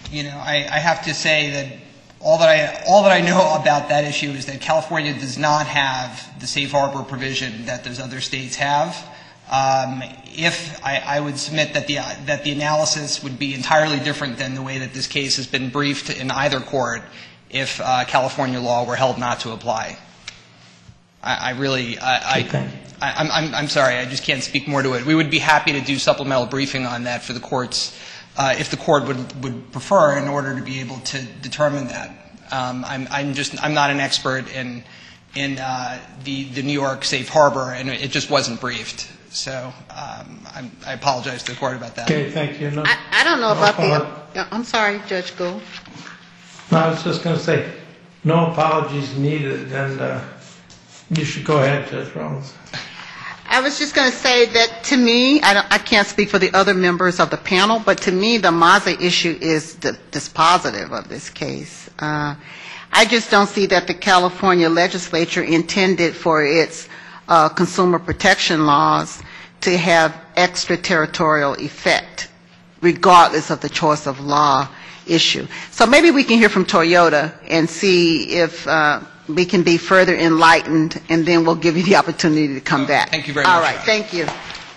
you know, I, I have to say that all that I all that I know about that issue is that California does not have the safe harbor provision that those other states have. Um, if I, I would submit that the that the analysis would be entirely different than the way that this case has been briefed in either court if uh, California law were held not to apply. I, I really, I, I, I, I'm, I'm, I'm sorry, I just can't speak more to it. We would be happy to do supplemental briefing on that for the courts, uh, if the court would, would prefer, in order to be able to determine that. Um, I'm, I'm just, I'm not an expert in, in uh, the, the New York safe harbor, and it just wasn't briefed. So um, I'm, I apologize to the court about that. Okay, thank you. No, I, I don't know about no the, I'm sorry, Judge Gould. No, I was just going to say, no apologies needed, and uh, you should go ahead, Judge Rollins. I was just going to say that to me, I, don't, I can't speak for the other members of the panel, but to me the Mazza issue is the dispositive of this case. Uh, I just don't see that the California legislature intended for its uh, consumer protection laws to have extraterritorial effect, regardless of the choice of law issue. So maybe we can hear from Toyota and see if uh, we can be further enlightened, and then we'll give you the opportunity to come back. Thank you very All much. right, thank you.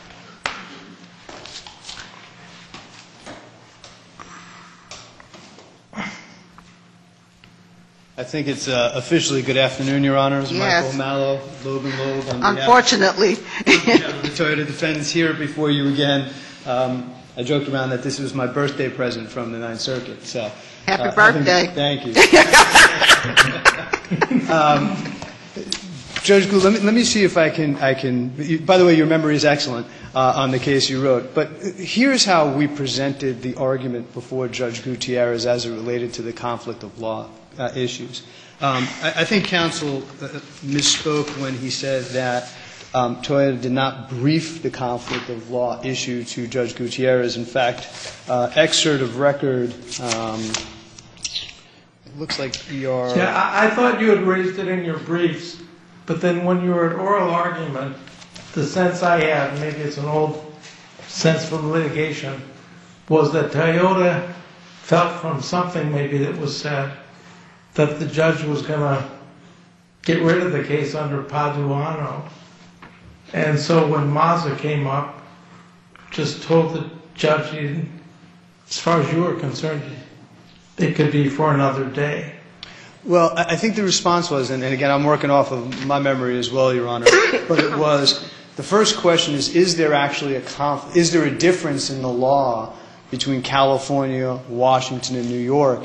I think it's uh, officially good afternoon, Your Honors. Yes. Michael Mallow, Loeb and Loeb. On behalf Unfortunately. of the Toyota defendants here before you again. Um, I joked around that this was my birthday present from the Ninth Circuit. So, Happy uh, birthday. Thank you. um, Judge Gould, let me, let me see if I can, I can, you, by the way, your memory is excellent uh, on the case you wrote, but here's how we presented the argument before Judge Gutierrez as it related to the conflict of law uh, issues. Um, I, I think counsel uh, misspoke when he said that um, Toyota did not brief the conflict of law issue to Judge Gutierrez. In fact, uh, excerpt of record, um, it looks like E R. Yeah, I, I thought you had raised it in your briefs, but then when you were at oral argument, the sense I had, maybe it's an old sense from litigation, was that Toyota felt from something maybe that was said that the judge was going to get rid of the case under Paduano. And so when Mazza came up, just told the judge, he didn't, as far as you were concerned, it could be for another day. Well, I think the response was, and again, I'm working off of my memory as well, Your Honor, but it was, the first question is, is there actually a conf- is there a difference in the law between California, Washington, and New York?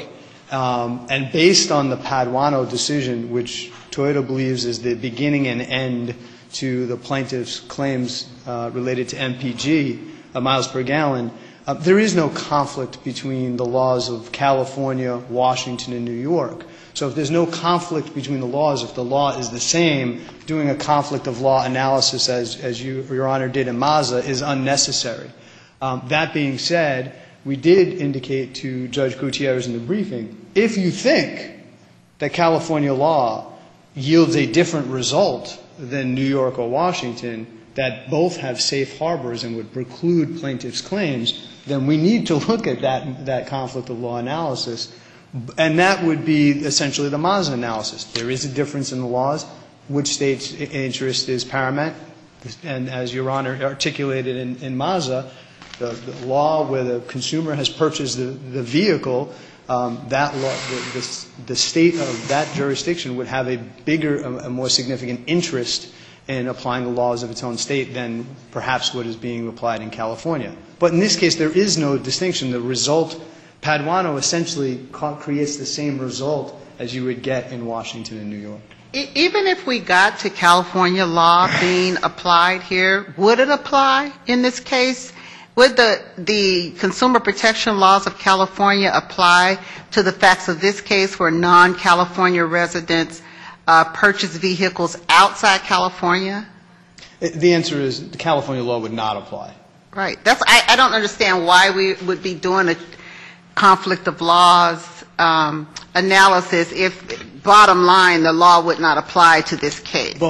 Um, and based on the Paduano decision, which Toyota believes is the beginning and end to the plaintiff's claims uh, related to M P G, uh, miles per gallon, uh, there is no conflict between the laws of California, Washington, and New York. So if there's no conflict between the laws, if the law is the same, doing a conflict of law analysis, as, as you, Your Honor, did in Mazza, is unnecessary. Um, that being said, we did indicate to Judge Gutierrez in the briefing, if you think that California law yields a different result than New York or Washington, that both have safe harbors and would preclude plaintiffs' claims, then we need to look at that, that conflict of law analysis. And that would be essentially the Mazza analysis. There is a difference in the laws. Which state's interest is paramount? And as Your Honor articulated in, in Mazza, the, the law where the consumer has purchased the, the vehicle, um, that law, the, the, the state of that jurisdiction would have a bigger, a, a more significant interest in applying the laws of its own state than perhaps what is being applied in California. But in this case, there is no distinction. The result, Paduano essentially creates the same result as you would get in Washington and New York. Even if we got to California law being applied here, would it apply in this case? Would the, the consumer protection laws of California apply to the facts of this case where non-California residents uh, purchase vehicles outside California? The answer is the California law would not apply. Right. That's, I, I don't understand why we would be doing a conflict of laws um, analysis if, bottom line, the law would not apply to this case. Well,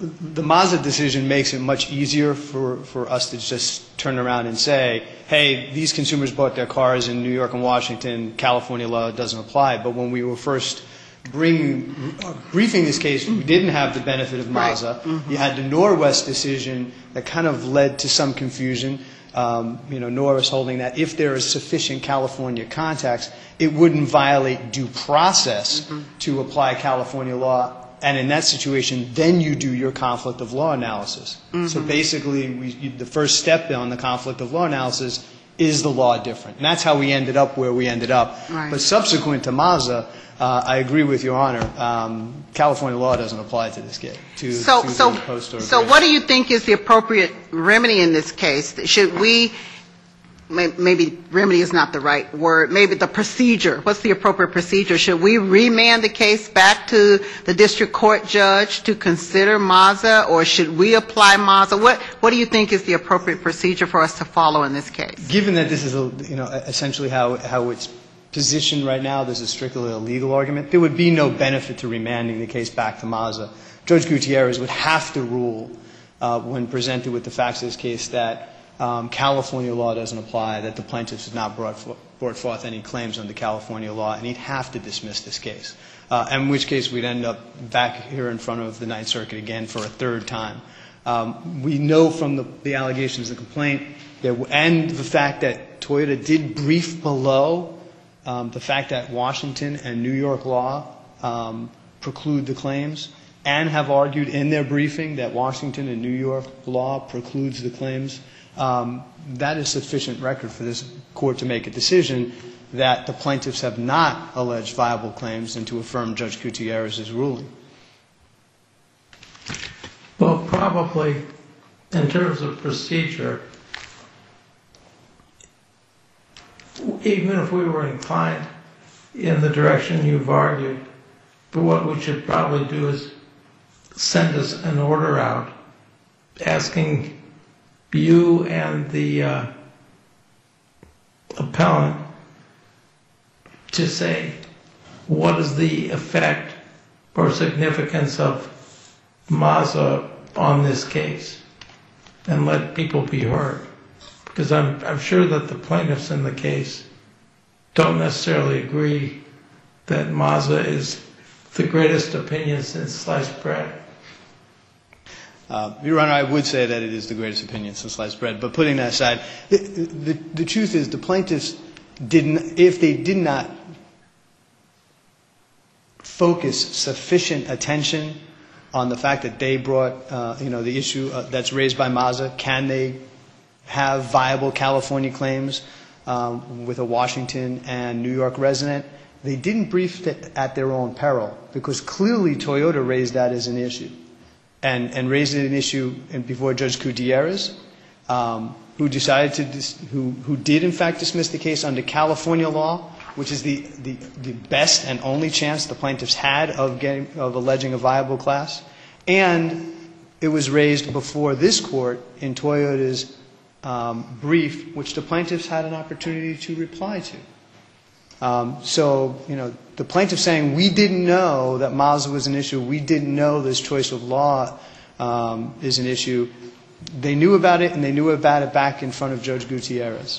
the Mazda decision makes it much easier for, for us to just turn around and say, hey, these consumers bought their cars in New York and Washington, California law doesn't apply. But when we were first bringing, uh, briefing this case, we didn't have the benefit of Mazda. Right. Mm-hmm. You had the Norwest decision that kind of led to some confusion. Um, you know, Norris holding that if there is sufficient California contacts, it wouldn't violate due process mm-hmm. to apply California law. And in that situation, then you do your conflict of law analysis. Mm-hmm. So basically, we, you, the first step on the conflict of law analysis is the law different? And that's how we ended up where we ended up. Right. But subsequent to Mazda, uh, I agree with Your Honor, um, California law doesn't apply to this case. To, so, to so, the post-order so agreement. what do you think is the appropriate remedy in this case? Should we, maybe remedy is not the right word, maybe the procedure, what's the appropriate procedure? Should we remand the case back to the district court judge to consider Mazda, or should we apply Mazda? What, what do you think is the appropriate procedure for us to follow in this case? Given that this is, a, you know, essentially how, how it's positioned right now, this is strictly a legal argument, there would be no benefit to remanding the case back to Mazda. Judge Gutierrez would have to rule uh, when presented with the facts of this case that um, California law doesn't apply, that the plaintiffs have not brought, for, brought forth any claims under California law, and he'd have to dismiss this case, uh, in which case we'd end up back here in front of the Ninth Circuit again for a third time. Um, we know from the, the allegations of the complaint that, and the fact that Toyota did brief below Um, the fact that Washington and New York law um, preclude the claims, and have argued in their briefing that Washington and New York law precludes the claims, um, that is sufficient record for this court to make a decision that the plaintiffs have not alleged viable claims and to affirm Judge Gutierrez's ruling. Well, probably in terms of procedure, even if we were inclined in the direction you've argued, but what we should probably do is send us an order out asking you and the uh, appellant to say what is the effect or significance of Mazda on this case, and let people be heard. Because I'm, I'm sure that the plaintiffs in the case don't necessarily agree that Mazda is the greatest opinion since sliced bread. Uh, Your Honor, I would say that it is the greatest opinion since sliced bread. But putting that aside, the, the, the truth is the plaintiffs didn't, if they did not focus sufficient attention on the fact that they brought, uh, you know, the issue uh, that's raised by Mazda, can they have viable California claims um, with a Washington and New York resident, they didn't brief it at their own peril, because clearly Toyota raised that as an issue, and, and raised it an issue before Judge Gutierrez, um, who decided to, dis- who, who did in fact dismiss the case under California law, which is the, the, the best and only chance the plaintiffs had of getting, of alleging a viable class, and it was raised before this court in Toyota's Um, brief, which the plaintiffs had an opportunity to reply to. Um, so, you know, the plaintiff saying we didn't know that Mazda was an issue, we didn't know this choice of law um, is an issue. They knew about it, and they knew about it back in front of Judge Gutierrez.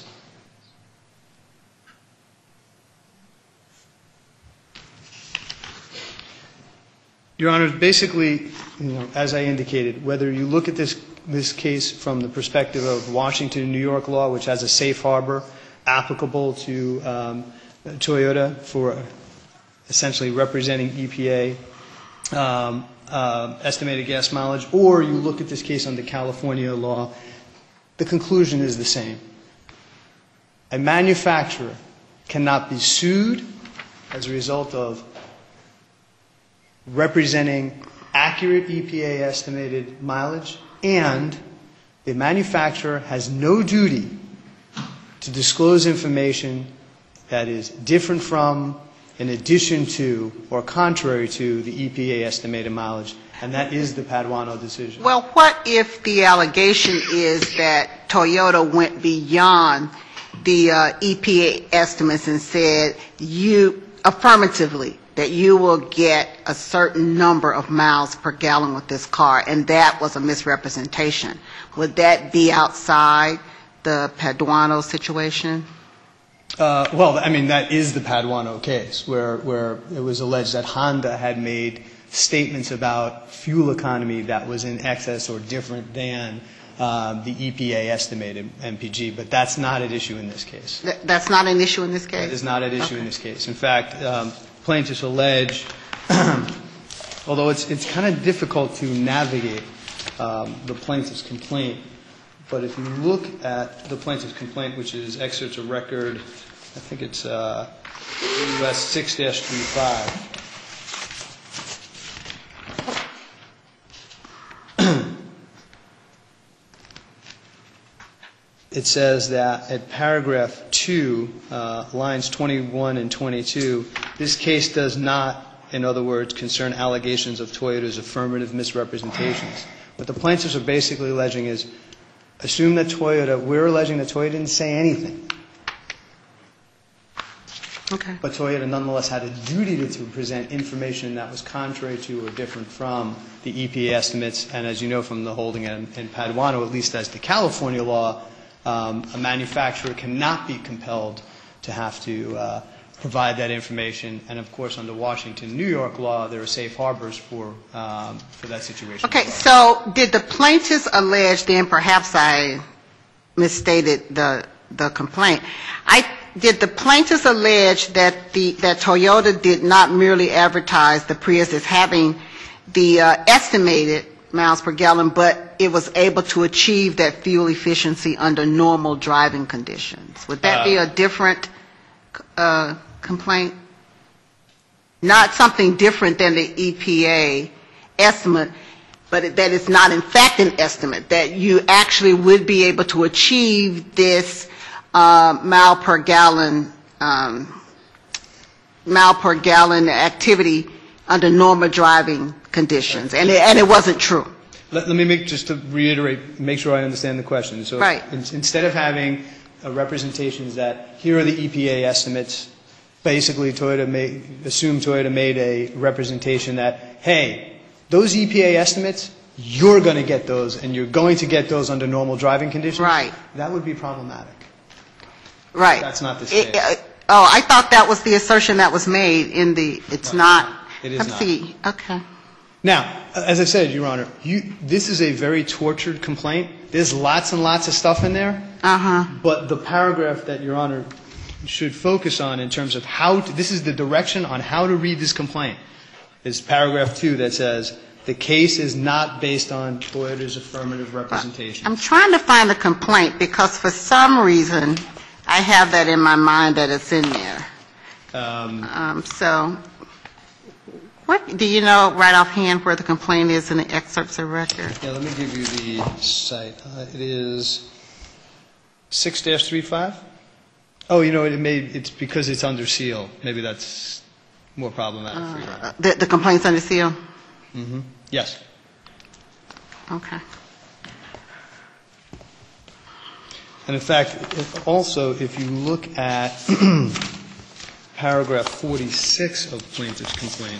Your Honor, basically, you know, as I indicated, whether you look at this this case from the perspective of Washington and New York law, which has a safe harbor applicable to um, Toyota for essentially representing E P A um, uh, estimated gas mileage, or you look at this case under California law, the conclusion is the same. A manufacturer cannot be sued as a result of representing accurate E P A estimated mileage, and the manufacturer has no duty to disclose information that is different from, in addition to, or contrary to the E P A estimated mileage, and that is the Paduano decision. Well, what if the allegation is that Toyota went beyond the uh, E P A estimates and said, you affirmatively, that you will get a certain number of miles per gallon with this car, and that was a misrepresentation. Would that be outside the Paduano situation? Uh, well, I mean, that is the Paduano case, where, where it was alleged that Honda had made statements about fuel economy that was in excess or different than um, the E P A estimated M P G, but that's not at issue in this case. Th- that's not an issue in this case? That is not at issue Okay. in this case. In fact, um, plaintiffs allege, although it's, it's kind of difficult to navigate um, the plaintiff's complaint, but if you look at the plaintiff's complaint, which is excerpts of record, I think it's uh, U S six dash thirty-five. It says that at paragraph two, uh, lines twenty-one and twenty-two, this case does not, in other words, concern allegations of Toyota's affirmative misrepresentations. What the plaintiffs are basically alleging is, assume that Toyota, we're alleging that Toyota didn't say anything. Okay. But Toyota nonetheless had a duty to, to present information that was contrary to or different from the E P A estimates. And as you know from the holding in, in Paduano, at least as the California law, um, a manufacturer cannot be compelled to have to uh, provide that information. And of course, under Washington, New York law, there are safe harbors for um, for that situation. Okay, so did the plaintiffs allege, then perhaps I misstated the the complaint, I did the plaintiffs allege that the that Toyota did not merely advertise the Prius as having the uh, estimated miles per gallon, but it was able to achieve that fuel efficiency under normal driving conditions? Would that uh, be a different uh, complaint? Not something different than the E P A estimate, but it, that it's not in fact an estimate, that you actually would be able to achieve this uh, mile per gallon um, mile per gallon activity under normal driving conditions, and it, and it wasn't true. Let, let me make, just to reiterate, make sure I understand the question. So right. in, instead of having a representations that here are the E P A estimates, basically Toyota made, assume Toyota made a representation that, hey, those E P A estimates, you're going to get those, and you're going to get those under normal driving conditions. Right. That would be problematic. Right. That's not the it, case. uh, oh, I thought that was the assertion that was made in the, it's right. not. It is Let's not. see. Okay. Now, as I said, Your Honor, you, this is a very tortured complaint. There's lots and lots of stuff in there. Uh-huh. But the paragraph that Your Honor should focus on in terms of how to, this is the direction on how to read this complaint, is paragraph two that says, the case is not based on Toyota's affirmative representation. I'm trying to find the complaint because for some reason I have that in my mind that it's in there. Um, Um, so, what, do you know right offhand where the complaint is in the excerpts of record? yeah, let me give you the site. Uh, it is six dash thirty-five. Oh, you know, it may, it's because it's under seal. Maybe that's more problematic for you. Uh, the, the complaint's under seal? Mm-hmm. Yes. Okay. And in fact, if also, if you look at paragraph forty-six of plaintiff's complaint.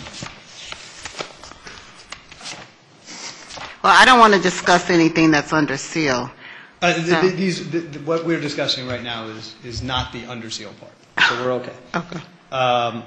Well, I don't want to discuss anything that's under seal. Uh, th- So- th- these, th- th- what we're discussing right now is, is not the under seal part, so we're okay. Okay. Um,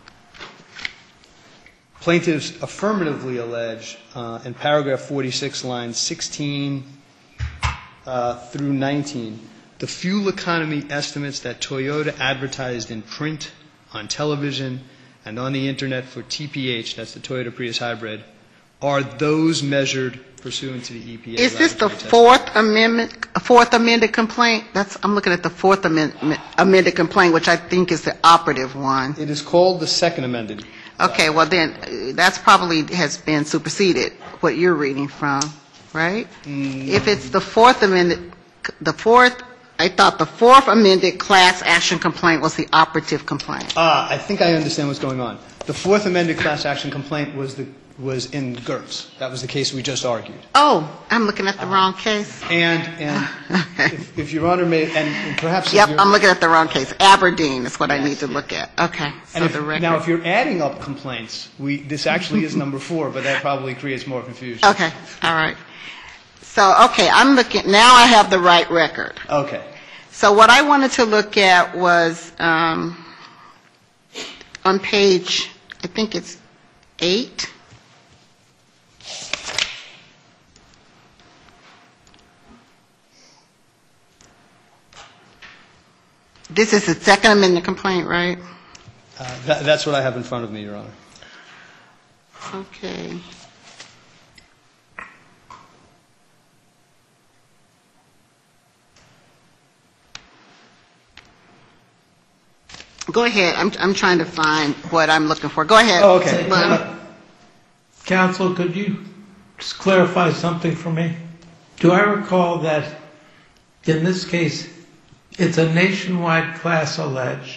plaintiffs affirmatively allege uh, in paragraph forty-six, lines sixteen uh, through nineteen, the fuel economy estimates that Toyota advertised in print, on television, and on the internet for T P H, that's the Toyota Prius Hybrid, are those measured pursuant to the E P A. Is this the laboratory fourth amendment, fourth amended complaint? That's, I'm looking at the fourth amendment, amended complaint, which I think is the operative one. testing? It is called the second amended. Okay, well then, uh, that's probably has been superseded, what you're reading from, right? Mm. If it's the fourth amended, the fourth, I thought the fourth amended class action complaint was the operative complaint. Ah, I think I understand what's going on. The fourth amended class action complaint was the was in Gertz. That was the case we just argued. Oh, I'm looking at the wrong case. And and if, if Your Honor may, and perhaps if Yep, you're- I'm looking at the wrong case. Aberdeen is what I need to look at. Okay. So and if, the record. now if you're adding up complaints, we this actually is number four, but that probably creates more confusion. Okay. All right. So okay, I'm looking now. I have the right record. Okay. So what I wanted to look at was um, on page, I think it's eight. This is the Second Amendment complaint, right? Uh, that, that's what I have in front of me, Your Honor. Okay. Go ahead. I'm I'm trying to find what I'm looking for. Go ahead. Oh, okay. Well, Counsel, could you just clarify something for me? Do I recall that in this case, it's a nationwide class alleged,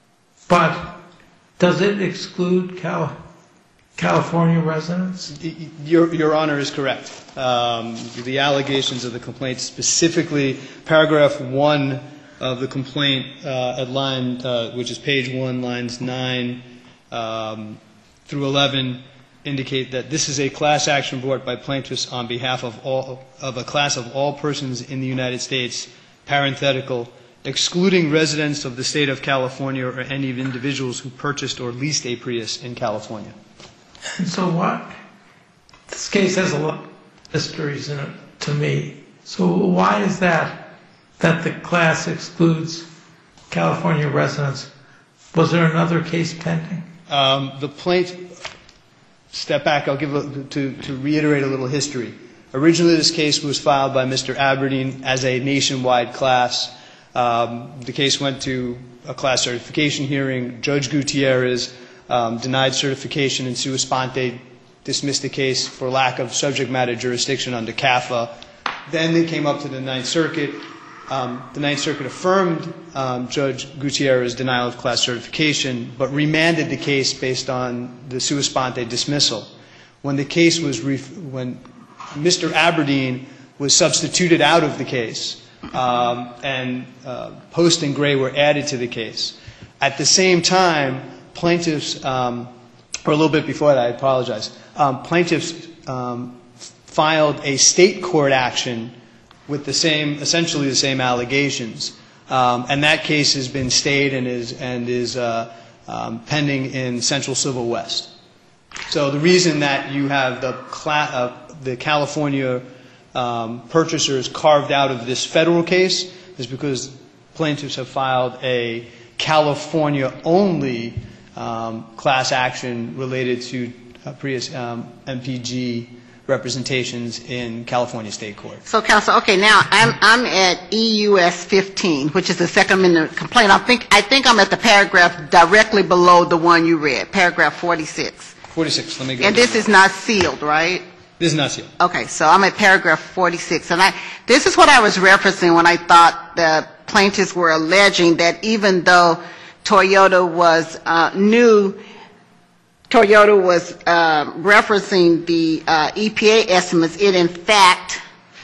but does it exclude Cal- California residents? Your, Your Honor is correct. Um, the allegations of the complaint, specifically paragraph one of the complaint uh, at line, uh, which is page one, lines nine um, through eleven, indicate that this is a class action brought by plaintiffs on behalf of all of a class of all persons in the United States, parenthetical, excluding residents of the state of California or any individuals who purchased or leased a Prius in California. And so what? This case has a lot of mysteries in it to me. So why is that, that the class excludes California residents? Was there another case pending? Um, the plaintiff, step back, I'll give a, to, to reiterate a little history. Originally, this case was filed by Mister Aberdeen as a nationwide class. Um, the case went to a class certification hearing. Judge Gutierrez um, denied certification and sua sponte dismissed the case for lack of subject matter jurisdiction under C A F A. Then they came up to the Ninth Circuit. Um, the Ninth Circuit affirmed um, Judge Gutierrez's denial of class certification, but remanded the case based on the sua sponte dismissal. When the case was, ref- when Mister Aberdeen was substituted out of the case, um, and uh, Post and Gray were added to the case. At the same time, plaintiffs, um, or a little bit before that, I apologize, um, plaintiffs um, filed a state court action with the same, essentially the same allegations. Um, and that case has been stayed and is, and is uh, um, pending in Central Civil West. So the reason that you have the, cla- uh, the California um, purchasers carved out of this federal case is because plaintiffs have filed a California-only um, class action related to uh, Prius um, M P G representations in California State Court. So, counsel, okay, now I'm I'm at E U S fifteen, which is the Second Amendment complaint. I think I think I'm at the paragraph directly below the one you read, paragraph forty-six. forty-six. Let me go. And this is not sealed, right? This is not sealed. Okay, so I'm at paragraph forty-six, and I this is what I was referencing when I thought the plaintiffs were alleging that even though Toyota was uh, new. Toyota was uh, referencing the uh, E P A estimates. It, in fact,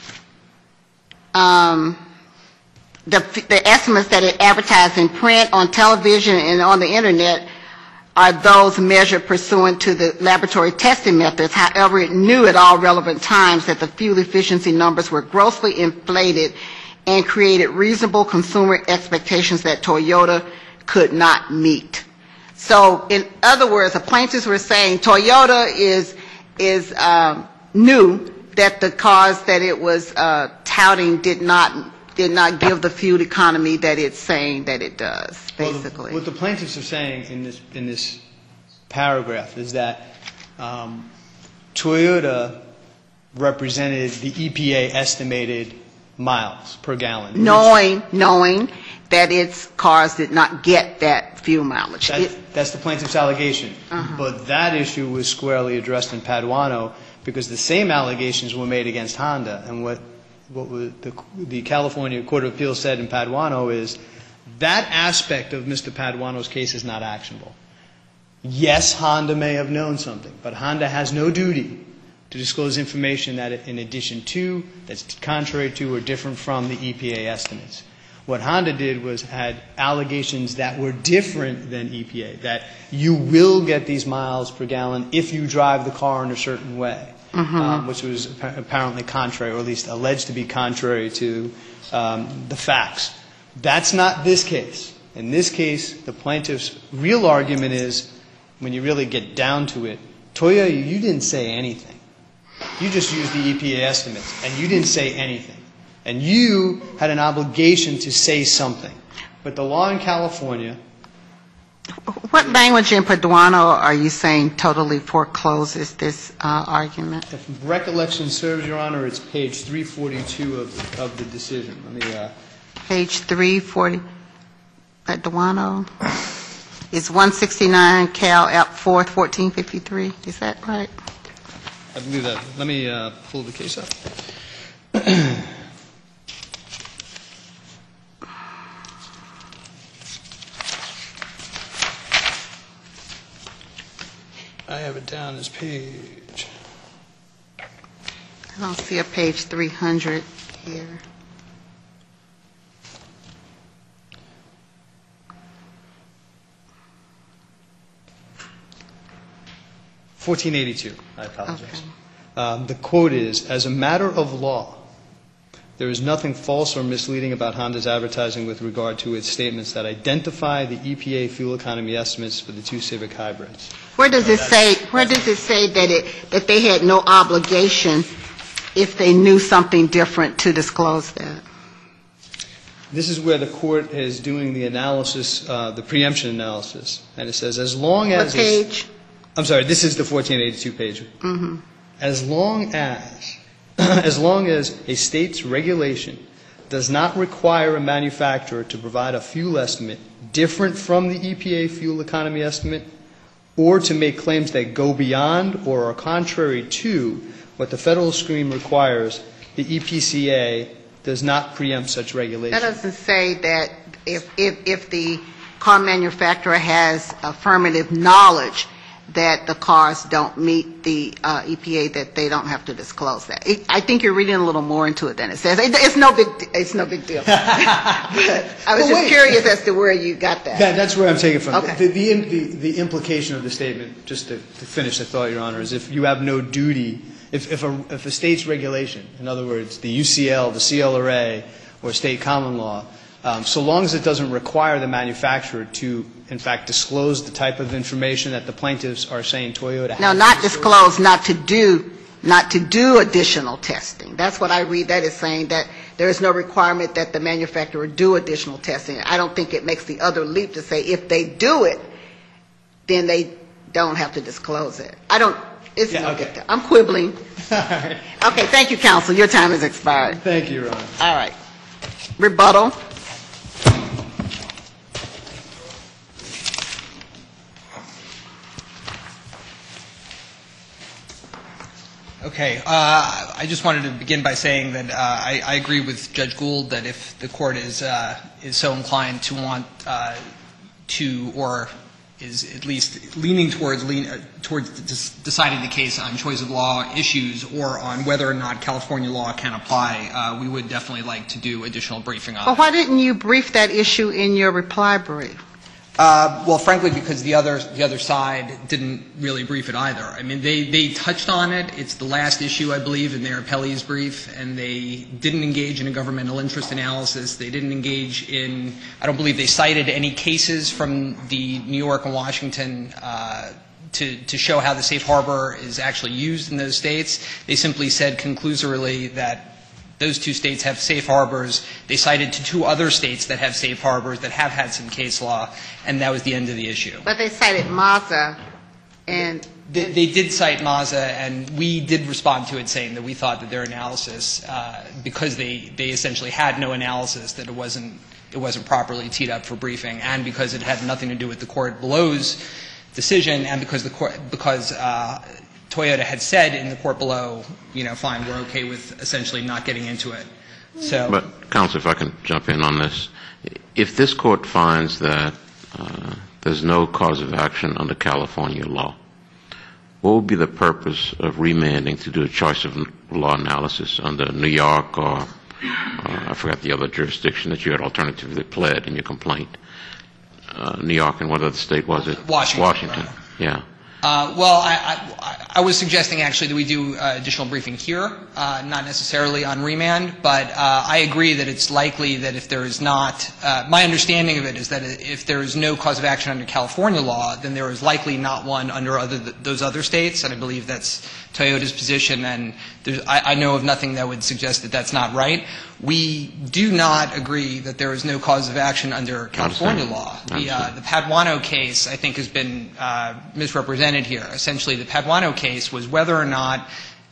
um, the, the estimates that it advertised in print, on television, and on the Internet are those measured pursuant to the laboratory testing methods. However, it knew at all relevant times that the fuel efficiency numbers were grossly inflated and created reasonable consumer expectations that Toyota could not meet. So, in other words, the plaintiffs were saying Toyota is is um, knew that the cars that it was uh, touting did not did not give the fuel economy that it's saying that it does. Basically, well, what the plaintiffs are saying in this in this paragraph is that um, Toyota represented the E P A estimated miles per gallon, knowing knowing that its cars did not get that fuel mileage. That, it, that's the plaintiff's allegation. Uh-huh. But that issue was squarely addressed in Paduano because the same allegations were made against Honda. And what, what was the, the California Court of Appeals said in Paduano is that aspect of Mister Paduano's case is not actionable. Yes, Honda may have known something, but Honda has no duty to disclose information that in addition to, that's contrary to, or different from the E P A estimates. What Honda did was had allegations that were different than E P A, that you will get these miles per gallon if you drive the car in a certain way, mm-hmm. um, which was apparently contrary, or at least alleged to be contrary to um, the facts. That's not this case. In this case, the plaintiff's real argument is, when you really get down to it, Toyota, you didn't say anything. You just used the E P A estimates, and you didn't say anything. And you had an obligation to say something. But the law in California... What language in Paduano are you saying totally forecloses this uh, argument? If recollection serves, Your Honor, it's page three forty-two of, of the decision. Let me... Uh, page three forty, Paduano is one sixty-nine Cal App fourth, fourteen fifty-three. Is that right? I believe that. Let me uh, pull the case up. I have it down as page. I don't see a page three hundred here. fourteen eighty-two. I apologize. Okay. Um, the quote is, as a matter of law, there is nothing false or misleading about Honda's advertising with regard to its statements that identify the E P A fuel economy estimates for the two Civic hybrids. Where does it say, where does it say that it, that they had no obligation if they knew something different to disclose that? This is where the court is doing the analysis, uh, the preemption analysis. And it says, as long as... What page? I'm sorry, this is the fourteen eighty-two page. Mm-hmm. As long as, as long as a state's regulation does not require a manufacturer to provide a fuel estimate different from the E P A fuel economy estimate, or to make claims that go beyond or are contrary to what the federal scheme requires, the E P C A does not preempt such regulation. That doesn't say that if, if, if the car manufacturer has affirmative knowledge that the cars don't meet the uh, E P A, that they don't have to disclose that. It, I think you're reading a little more into it than it says. It, it's no big, it's no big deal. But I was well, just wait. curious as to where you got that. that that's where I'm taking it from. Okay. The, the, the, the implication of the statement, just to, to finish the thought, Your Honor, is if you have no duty, if, if, a, if a state's regulation, in other words, the U C L, the C L R A, or state common law, um, so long as it doesn't require the manufacturer to, in fact, disclose the type of information that the plaintiffs are saying Toyota has. No, not disclose, not to do, not to do additional testing. That's what I read. That is saying that there is no requirement that the manufacturer do additional testing. I don't think it makes the other leap to say if they do it, then they don't have to disclose it. I don't. It's Yeah, no okay. big deal. I'm quibbling. Okay, thank you, counsel. Your time has expired. Thank you, Your Honor. All right. Rebuttal. Okay. Uh, I just wanted to begin by saying that uh, I, I agree with Judge Gould that if the court is uh, is so inclined to want uh, to, or is at least leaning towards lean, uh, towards deciding the case on choice of law issues or on whether or not California law can apply, uh, we would definitely like to do additional briefing on Well, it. why didn't you brief that issue in your reply brief? Uh, well, frankly, because the other the other side didn't really brief it either. I mean, they, they touched on it. It's the last issue, I believe, in their appellee's brief, and they didn't engage in a governmental interest analysis. They didn't engage in, I don't believe they cited any cases from the New York and Washington uh, to, to show how the safe harbor is actually used in those states. They simply said conclusively that those two states have safe harbors. They cited to two other states that have safe harbors that have had some case law, and that was the end of the issue. But they cited Mazda, and They, they did cite Mazda, and we did respond to it saying that we thought that their analysis, uh, because they, they essentially had no analysis, that it wasn't it wasn't properly teed up for briefing, and because it had nothing to do with the court below's decision, and because the court because uh, Toyota had said in the court below, you know, fine, we're okay with essentially not getting into it. So, But, counsel, if I can jump in on this. If this court finds that uh, there's no cause of action under California law, what would be the purpose of remanding to do a choice of law analysis under New York or uh, I forgot the other jurisdiction that you had alternatively pled in your complaint? Uh, New York, and what other state was it? Washington. Washington, yeah. Uh, well, I, I, I was suggesting actually that we do uh, additional briefing here, uh, not necessarily on remand, but uh, I agree that it's likely that if there is not, uh, my understanding of it is that if there is no cause of action under California law, then there is likely not one under other, those other states, and I believe that's Toyota's position, and I, I know of nothing that would suggest that that's not right. We do not agree that there is no cause of action under California law. The, uh, the Paduano case, I think, has been uh, misrepresented here. Essentially, the Paduano case was whether or not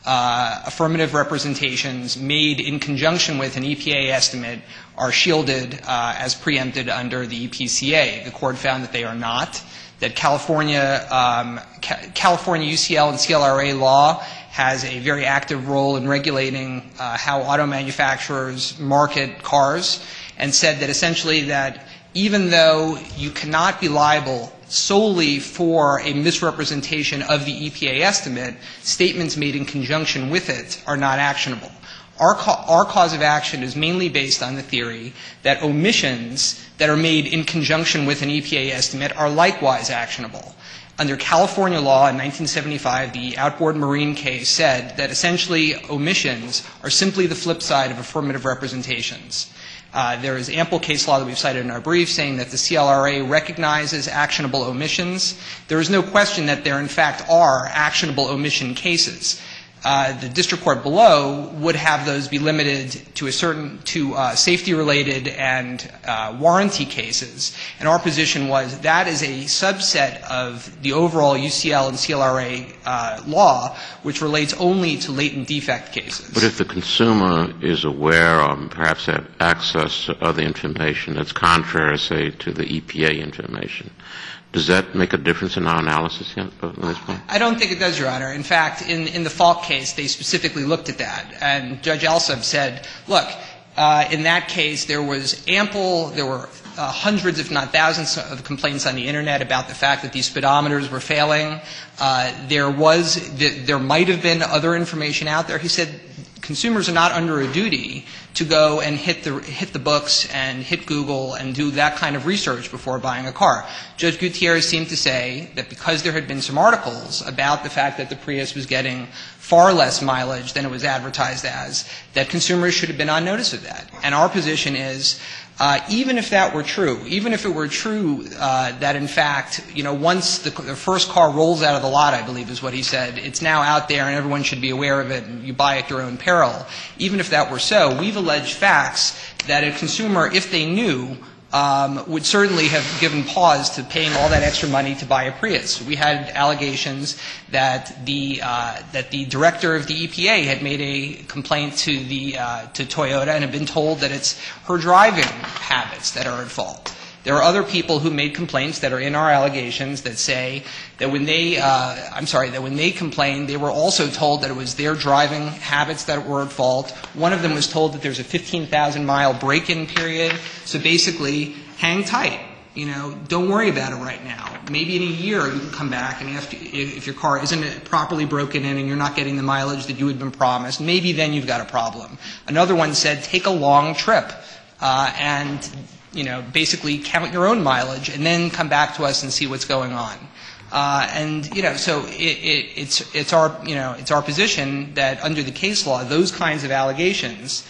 uh, affirmative representations made in conjunction with an E P A estimate are shielded uh, as preempted under the E P C A. The court found that they are not. That California, um, Ca- California U C L and C L R A law has a very active role in regulating uh, how auto manufacturers market cars, and said that essentially that even though you cannot be liable solely for a misrepresentation of the E P A estimate, statements made in conjunction with it are not actionable. Our, ca- our cause of action is mainly based on the theory that omissions that are made in conjunction with an E P A estimate are likewise actionable. Under California law in nineteen seventy-five, the Outboard Marine case said that essentially omissions are simply the flip side of affirmative representations. Uh, there is ample case law that we've cited in our brief saying that the C L R A recognizes actionable omissions. There is no question that there in fact are actionable omission cases. Uh, the district court below would have those be limited to a certain to uh, safety-related and uh, warranty cases, and our position was that is a subset of the overall U C L and C L R A uh, law, which relates only to latent defect cases. But if the consumer is aware or perhaps have access to other information that's contrary, say, to the E P A information, does that make a difference in our analysis yet at this point? I don't think it does, Your Honor. In fact, in, in the Falk case, they specifically looked at that. And Judge Alsop said, look, uh, in that case, there was ample, there were uh, hundreds, if not thousands, of complaints on the Internet about the fact that these speedometers were failing. Uh, there was, th- there might have been other information out there. He said, consumers are not under a duty to go and hit the hit the books and hit Google and do that kind of research before buying a car. Judge Gutierrez seemed to say that because there had been some articles about the fact that the Prius was getting far less mileage than it was advertised as, that consumers should have been on notice of that. And our position is, uh, even if that were true, even if it were true uh, that in fact, you know, once the, the first car rolls out of the lot, I believe is what he said, it's now out there and everyone should be aware of it and you buy at your own peril. Even if that were so, we've alleged facts that a consumer, if they knew, um, would certainly have given pause to paying all that extra money to buy a Prius. We had allegations that the uh, that the director of the E P A had made a complaint to the uh, to Toyota and had been told that it's her driving habits that are at fault. There are other people who made complaints that are in our allegations that say that when they, uh, I'm sorry, that when they complained, they were also told that it was their driving habits that were at fault. One of them was told that there's a fifteen thousand mile break-in period. So basically, hang tight. You know, don't worry about it right now. Maybe in a year you can come back and ask if your car isn't properly broken in and you're not getting the mileage that you had been promised. Maybe then you've got a problem. Another one said take a long trip uh, and you know, basically count your own mileage and then come back to us and see what's going on. Uh, and, you know, so it, it, it's, it's our, you know, it's our position that under the case law, those kinds of allegations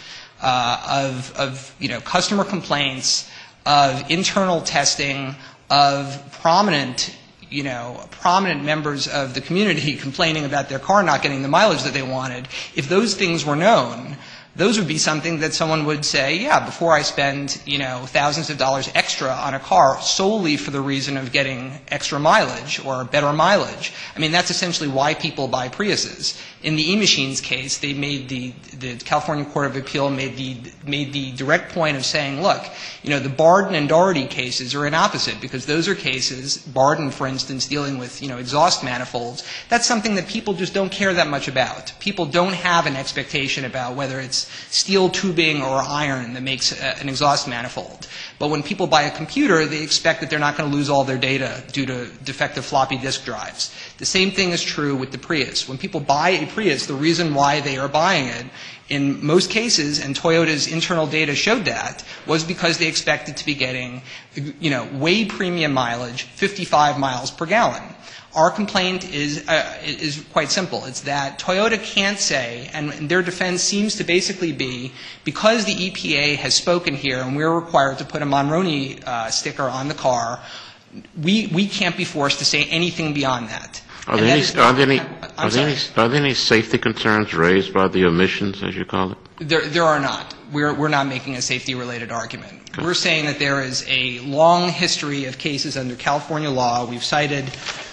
uh, of, of, you know, customer complaints, of internal testing, of prominent, you know, prominent members of the community complaining about their car not getting the mileage that they wanted, if those things were known, those would be something that someone would say, yeah, before I spend, you know, thousands of dollars extra on a car solely for the reason of getting extra mileage or better mileage. I mean, that's essentially why people buy Priuses. In the E-Machines case, they made the, the California Court of Appeal made the, made the direct point of saying, look, you know, the Barden and Doherty cases are an opposite because those are cases, Barden, for instance, dealing with, you know, exhaust manifolds. That's something that people just don't care that much about. People don't have an expectation about whether it's it's steel tubing or iron that makes a, an exhaust manifold. But when people buy a computer, they expect that they're not going to lose all their data due to defective floppy disk drives. The same thing is true with the Prius. When people buy a Prius, the reason why they are buying it, in most cases, and Toyota's internal data showed that, was because they expected to be getting, you know, way premium mileage, fifty-five miles per gallon. Our complaint is uh, is quite simple. It's that Toyota can't say, and their defense seems to basically be, because the E P A has spoken here and we're required to put a Monroney uh, sticker on the car, we we can't be forced to say anything beyond that. Are there, any, are, there any, are, there any, are there any safety concerns raised by the omissions, as you call it? There, there are not. We're, we're not making a safety-related argument. Okay. We're saying that there is a long history of cases under California law. We've cited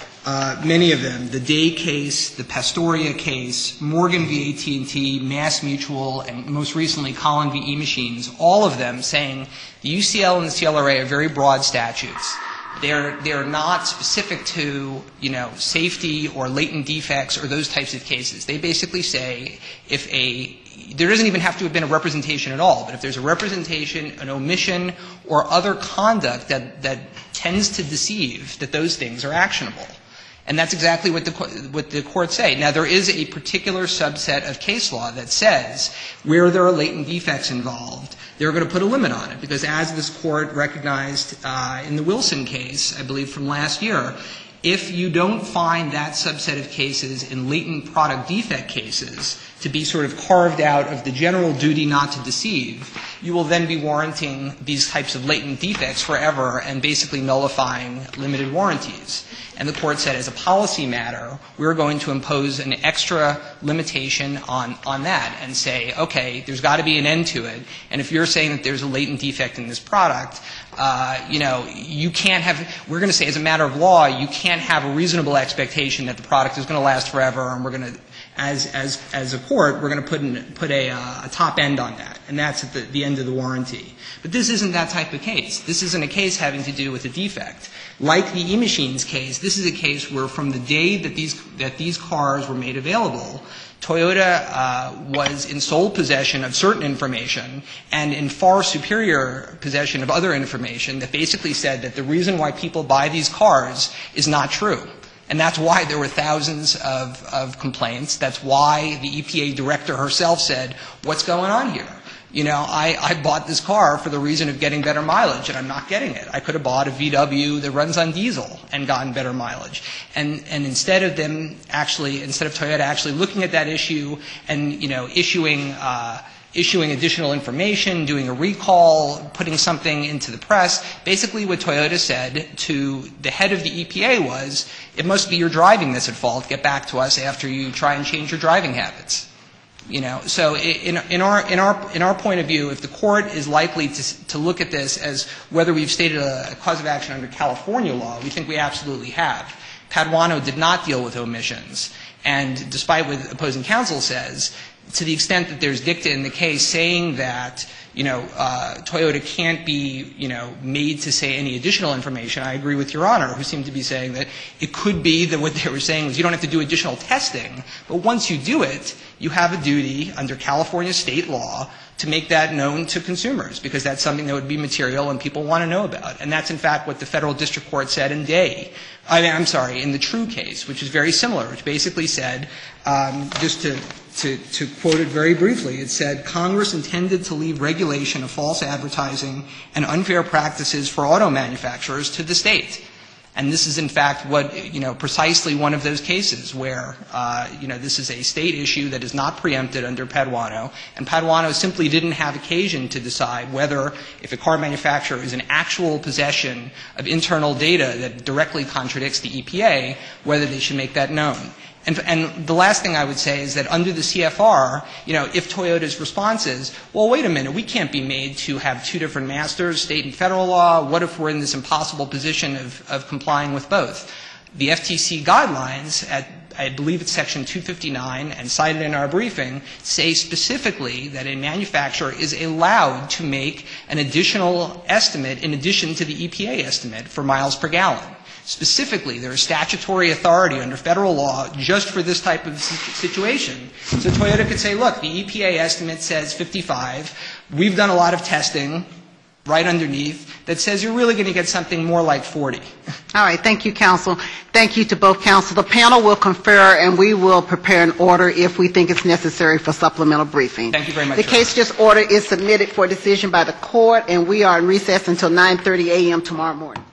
uh, many of them: the Day case, the Pastoria case, Morgan v. A T and T, Mass Mutual, and most recently Collin v. E-Machines. All of them saying the U C L and the C L R A are very broad statutes. They're, they're not specific to, you know, safety or latent defects or those types of cases. They basically say if a, there doesn't even have to have been a representation at all, but if there's a representation, an omission, or other conduct that, that tends to deceive, that those things are actionable. And that's exactly what the, what the courts say. Now, there is a particular subset of case law that says where there are latent defects involved, they're going to put a limit on it, because as this court recognized uh, in the Wilson case, I believe from last year, if you don't find that subset of cases in latent product defect cases to be sort of carved out of the general duty not to deceive, you will then be warranting these types of latent defects forever and basically nullifying limited warranties. And the court said, as a policy matter, we're going to impose an extra limitation on, on that and say, okay, there's got to be an end to it. And if you're saying that there's a latent defect in this product, uh, you know, you can't have, we're going to say as a matter of law, you can't have a reasonable expectation that the product is going to last forever, and we're going to, as, as, as a court, we're going to put, in, put a, uh, a top end on that. And that's at the, the end of the warranty. But this isn't that type of case. This isn't a case having to do with a defect. Like the E-Machines case, this is a case where from the day that these, that these cars were made available, Toyota uh, was in sole possession of certain information and in far superior possession of other information that basically said that the reason why people buy these cars is not true. And that's why there were thousands of, of complaints. That's why the E P A director herself said, what's going on here? You know, I, I bought this car for the reason of getting better mileage, and I'm not getting it. I could have bought a V W that runs on diesel and gotten better mileage. And, and instead of them actually, instead of Toyota actually looking at that issue and, you know, issuing, uh, issuing additional information, doing a recall, putting something into the press, basically what Toyota said to the head of the E P A was, it must be your driving that's at fault. Get back to us after you try and change your driving habits. You know, so in, in our in our in our point of view, if the court is likely to to look at this as whether we've stated a, a cause of action under California law, we think we absolutely have. Paduano did not deal with omissions, and despite what opposing counsel says, to the extent that there's dicta in the case saying that, you know, uh, Toyota can't be, you know, made to say any additional information, I agree with Your Honor, who seemed to be saying that it could be that what they were saying was you don't have to do additional testing, but once you do it, you have a duty under California state law to make that known to consumers, because that's something that would be material and people want to know about. And that's, in fact, what the federal district court said in Day. I mean, I'm sorry, in the True case, which is very similar, which basically said, um, just to, to, to quote it very briefly, it said, Congress intended to leave regulation of false advertising and unfair practices for auto manufacturers to the state. And this is, in fact, what, you know, precisely one of those cases where, uh, you know, this is a state issue that is not preempted under Paduano, and Paduano simply didn't have occasion to decide whether, if a car manufacturer is in actual possession of internal data that directly contradicts the E P A, whether they should make that known. And, and the last thing I would say is that under the C F R, you know, if Toyota's response is, well, wait a minute, we can't be made to have two different masters, state and federal law. What if we're in this impossible position of, of complying with both? The F T C guidelines at I believe it's section two fifty-nine and cited in our briefing, say specifically that a manufacturer is allowed to make an additional estimate in addition to the E P A estimate for miles per gallon. Specifically, there is statutory authority under federal law just for this type of situation. So Toyota could say, look, the E P A estimate says fifty-five. We've done a lot of testing right underneath that says you're really going to get something more like forty. All right. Thank you, counsel. Thank you to both counsel. The panel will confer, and we will prepare an order if we think it's necessary for supplemental briefing. Thank you very much. The case just ordered is submitted for decision by the court, and we are in recess until nine thirty a m tomorrow morning.